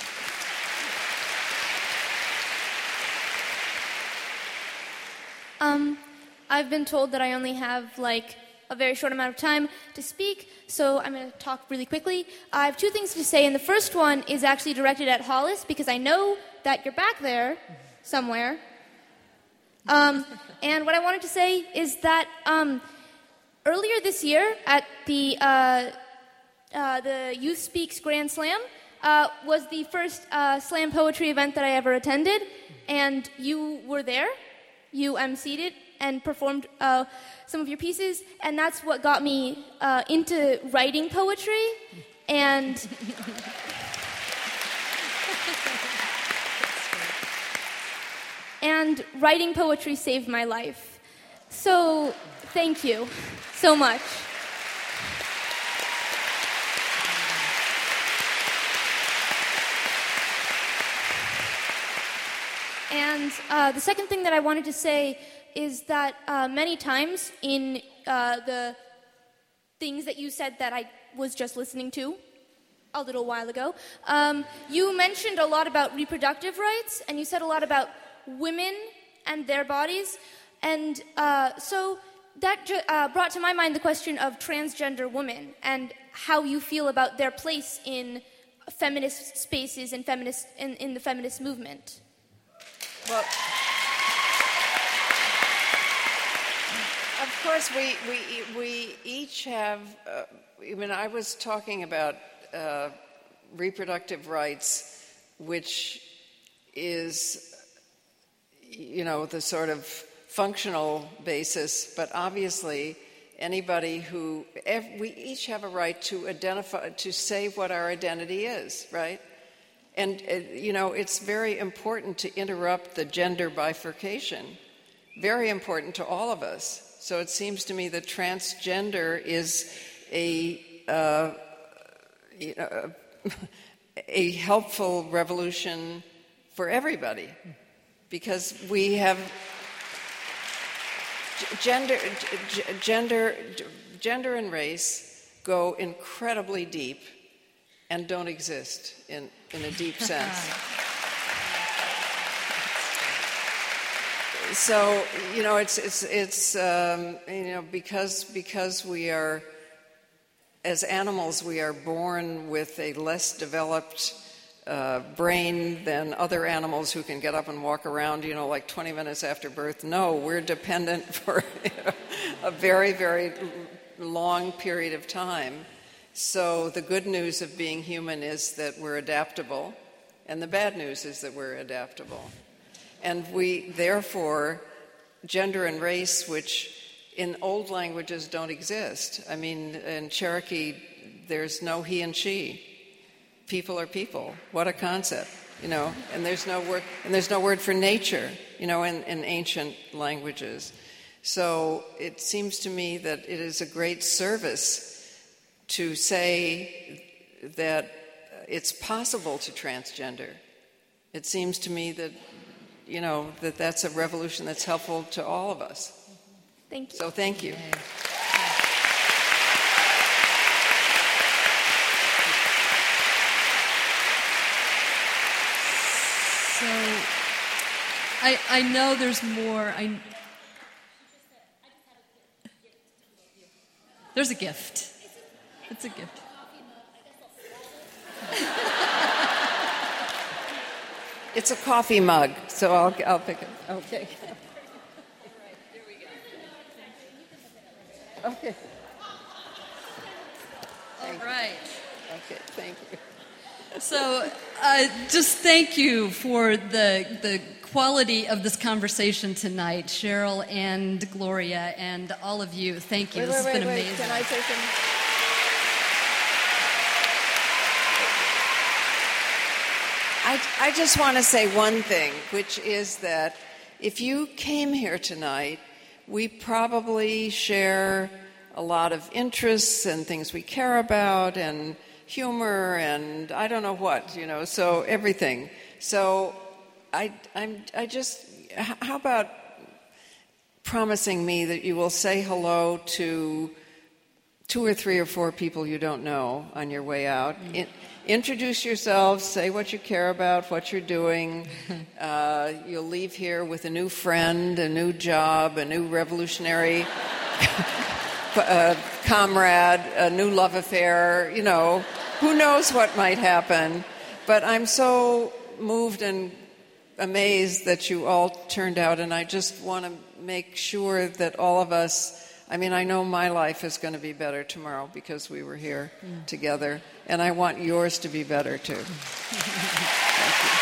Um, I've been told that I only have, like, a very short amount of time to speak, so I'm going to talk really quickly. I have two things to say, and the first one is actually directed at Hollis, because I know that you're back there somewhere. Um, and what I wanted to say is that um, earlier this year at the uh, uh, the Youth Speaks Grand Slam uh, was the first uh, slam poetry event that I ever attended, and you were there. You emceed it and performed uh, some of your pieces, and that's what got me uh, into writing poetry. And and writing poetry saved my life. So thank you so much. And uh, the second thing that I wanted to say is that uh, many times in uh, the things that you said that I was just listening to a little while ago, um, you mentioned a lot about reproductive rights, and you said a lot about women and their bodies. And uh, so
that ju- uh, brought to my mind the question of transgender women and how you feel about their place in feminist spaces and feminist in, in the feminist movement.
Well, of course, we we we each have. Uh, I mean, I was talking about uh, reproductive rights, which is, you know, the sort of functional basis, but obviously anybody who, we each have a right to identify, to say what our identity is, right? And, uh, you know, it's very important to interrupt the gender bifurcation, very important to all of us. So it seems to me that transgender is a, uh, you know, a helpful revolution for everybody, because we have gender, gender, gender and race go incredibly deep and don't exist in, in a deep sense. So, you know, it's it's it's um, you know, because because we are, as animals, we are born with a less developed uh, brain than other animals who can get up and walk around, you know, like twenty minutes after birth. No, we're dependent for you know, a very, very long period of time. So the good news of being human is that we're adaptable, and the bad news is that we're adaptable. And we, therefore, gender and race, which in old languages don't exist. I mean, in Cherokee, there's no he and she. People are people. What a concept, you know. And there's no word, and there's no word for nature, you know, in, in ancient languages. So it seems to me that it is a great service to say that it's possible to transgender. It seems to me that, you know, that that's a revolution that's helpful to all of us.
Thank you.
So thank you.
So I, I know there's more. I, there's a gift. It's a gift.
It's a coffee mug, so I'll, I'll pick it. Okay. Okay.
All right.
Okay, thank you.
So, uh, just thank you for the the quality of this conversation tonight, Cheryl and Gloria, and all of you. Thank you.
Wait,
this
wait,
has been
wait,
amazing.
wait. Can I say something? I, I just want to say one thing, which is that if you came here tonight, we probably share a lot of interests and things we care about and humor and I don't know what, you know, so everything. So I, I'm, I just, how about promising me that you will say hello to two or three or four people you don't know on your way out. Mm-hmm. In, introduce yourselves, say what you care about, what you're doing. Uh, you'll leave here with a new friend, a new job, a new revolutionary uh, comrade, a new love affair, you know. Who knows what might happen. But I'm so moved and amazed that you all turned out, and I just want to make sure that all of us, I mean, I know my life is going to be better tomorrow because we were here mm. together, and I want yours to be better too. Thank you.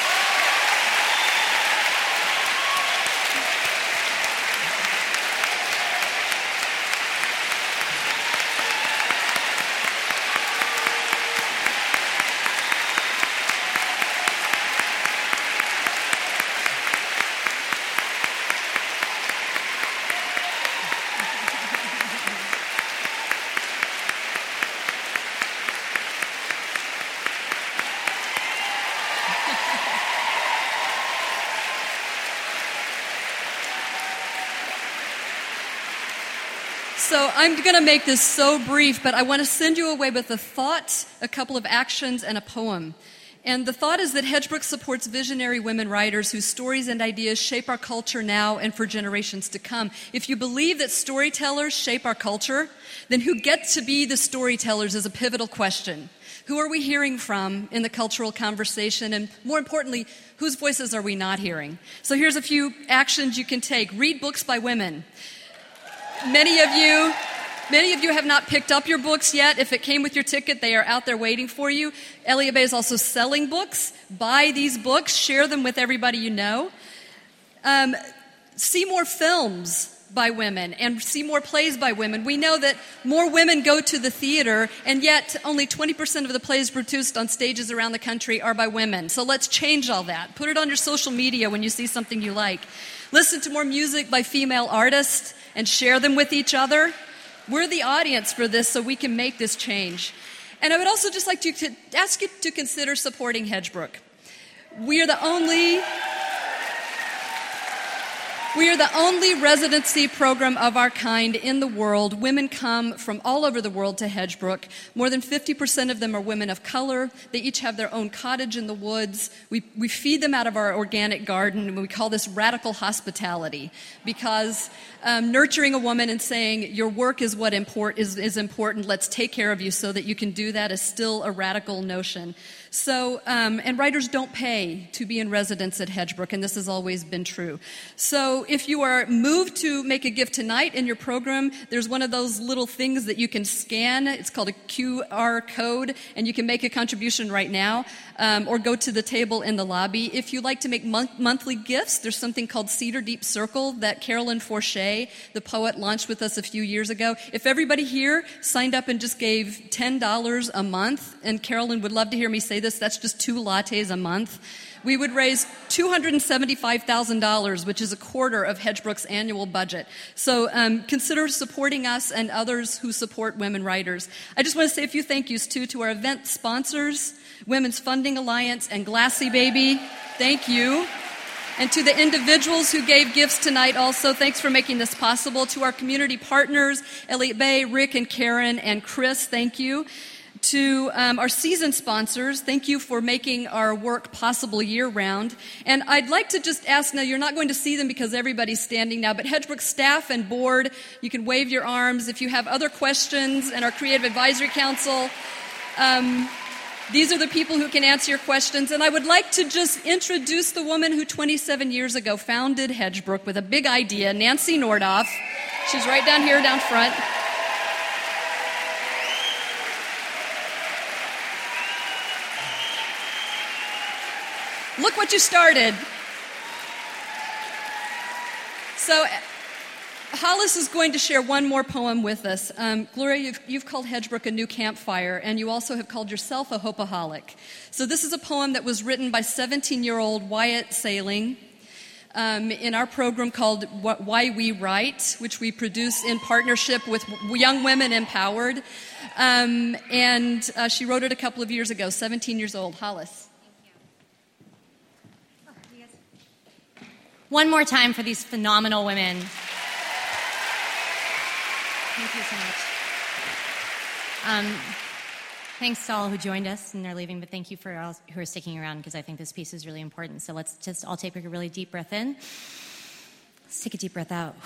So I'm going to make this so brief, but I want to send you away with a thought, a couple of actions, and a poem. And the thought is that Hedgebrook supports visionary women writers whose stories and ideas shape our culture now and for generations to come. If you believe that storytellers shape our culture, then who gets to be the storytellers is a pivotal question. Who are we hearing from in the cultural conversation? And more importantly, whose voices are we not hearing? So here's a few actions you can take. Read books by women. Many of you... Many of you have not picked up your books yet. If it came with your ticket, they are out there waiting for you. Elliott Bay is also selling books. Buy these books. Share them with everybody you know. Um, see more films by women and see more plays by women. We know that more women go to the theater, and yet only twenty percent of the plays produced on stages around the country are by women. So let's change all that. Put it on your social media when you see something you like. Listen to more music by female artists and share them with each other. We're the audience for this, so we can make this change. And I would also just like to, to ask you to consider supporting Hedgebrook. We are the only... We are the only residency program of our kind in the world. Women come from all over the world to Hedgebrook. More than fifty percent of them are women of color. They each have their own cottage in the woods. We, we feed them out of our organic garden, and we call this radical hospitality because um, nurturing a woman and saying your work is what import, is, is important, let's take care of you so that you can do that is still a radical notion. So, um, and writers don't pay to be in residence at Hedgebrook, and this has always been true. So if you are moved to make a gift tonight in your program, there's one of those little things that you can scan. It's called a Q R code, and you can make a contribution right now, um, or go to the table in the lobby. If you like to make mon- monthly gifts, there's something called Cedar Deep Circle that Carolyn Forche, the poet, launched with us a few years ago. If everybody here signed up and just gave ten dollars a month, and Carolyn would love to hear me say this, that's just two lattes a month, we would raise two hundred seventy-five thousand dollars, which is a quarter of Hedgebrook's annual budget. So um, consider supporting us and others who support women writers. I just want to say a few thank yous, too, to our event sponsors, Women's Funding Alliance and Glassy Baby. Thank you. And to the individuals who gave gifts tonight also, thanks for making this possible. To our community partners, Elliott Bay, Rick and Karen and Chris, thank you. To um, our season sponsors, thank you for making our work possible year-round. And I'd like to just ask, now you're not going to see them because everybody's standing now, but Hedgebrook staff and board, you can wave your arms. If you have other questions, and our Creative Advisory Council, um, these are the people who can answer your questions. And I would like to just introduce the woman who twenty-seven years ago founded Hedgebrook with a big idea, Nancy Nordoff. She's right down here, down front. Look what you started. So Hollis is going to share one more poem with us. Um, Gloria, you've, you've called Hedgebrook a new campfire, and you also have called yourself a hopeaholic. So this is a poem that was written by seventeen-year-old Wyatt Sailing um, in our program called Why We Write, which we produce in partnership with Young Women Empowered. Um, and uh, she wrote it a couple of years ago, seventeen years old. Hollis.
One more time for these phenomenal women. Thank you so much. Um, thanks to all who joined us and are leaving, but thank you for all who are sticking around because I think this piece is really important. So let's just all take a really deep breath in. Let's take a deep breath out.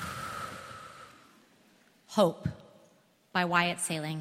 Hope by Wyatt Sailing.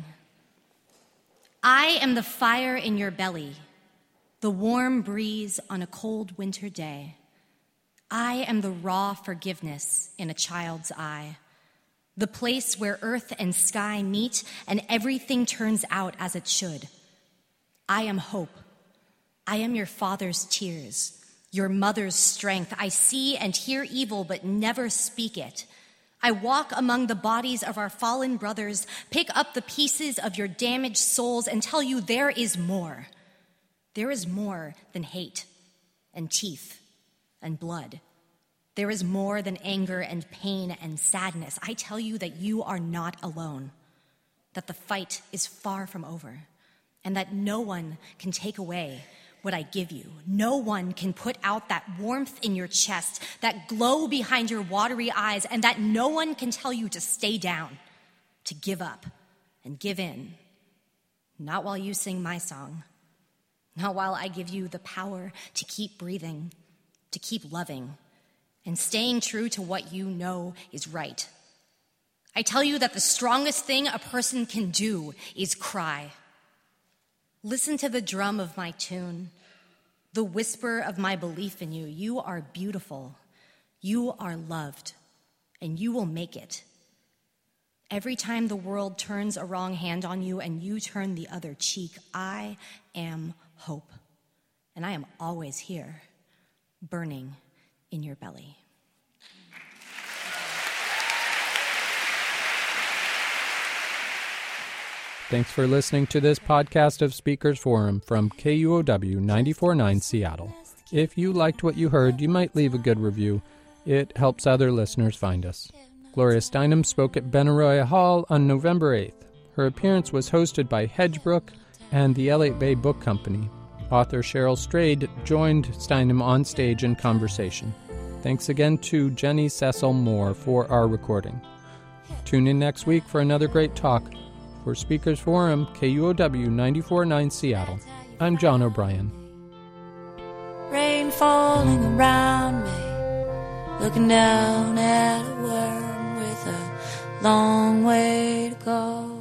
I am the fire in your belly, the warm breeze on a cold winter day. I am the raw forgiveness in a child's eye, the place where earth and sky meet and everything turns out as it should. I am hope. I am your father's tears, your mother's strength. I see and hear evil but never speak it. I walk among the bodies of our fallen brothers, pick up the pieces of your damaged souls and tell you there is more. There is more than hate and teeth and blood. There is more than anger and pain and sadness. I tell you that you are not alone, that the fight is far from over, and that no one can take away what I give you. No one can put out that warmth in your chest, that glow behind your watery eyes, and that no one can tell you to stay down, to give up and give in. Not while you sing my song. not while I give you the power to keep breathing, to keep loving, and staying true to what you know is right. I tell you that the strongest thing a person can do is cry. Listen to the drum of my tune, the whisper of my belief in you. You are beautiful, you are loved, and you will make it. Every time the world turns a wrong hand on you and you turn the other cheek, I am hope. And I am always here, burning in your belly.
Thanks for listening to this podcast of Speakers Forum from K U O W ninety-four point nine Seattle. If you liked what you heard, you might leave a good review. It helps other listeners find us. Gloria Steinem spoke at Benaroya Hall on November eighth. Her appearance was hosted by Hedgebrook and the Elliott Bay Book Company. Author Cheryl Strayed joined Steinem on stage in conversation. Thanks again to Jenny Cecil Moore for our recording. Tune in next week for another great talk. For Speakers Forum, K U O W ninety-four point nine Seattle, I'm John O'Brien.
Rain falling around me, looking down at a world with a long way to go.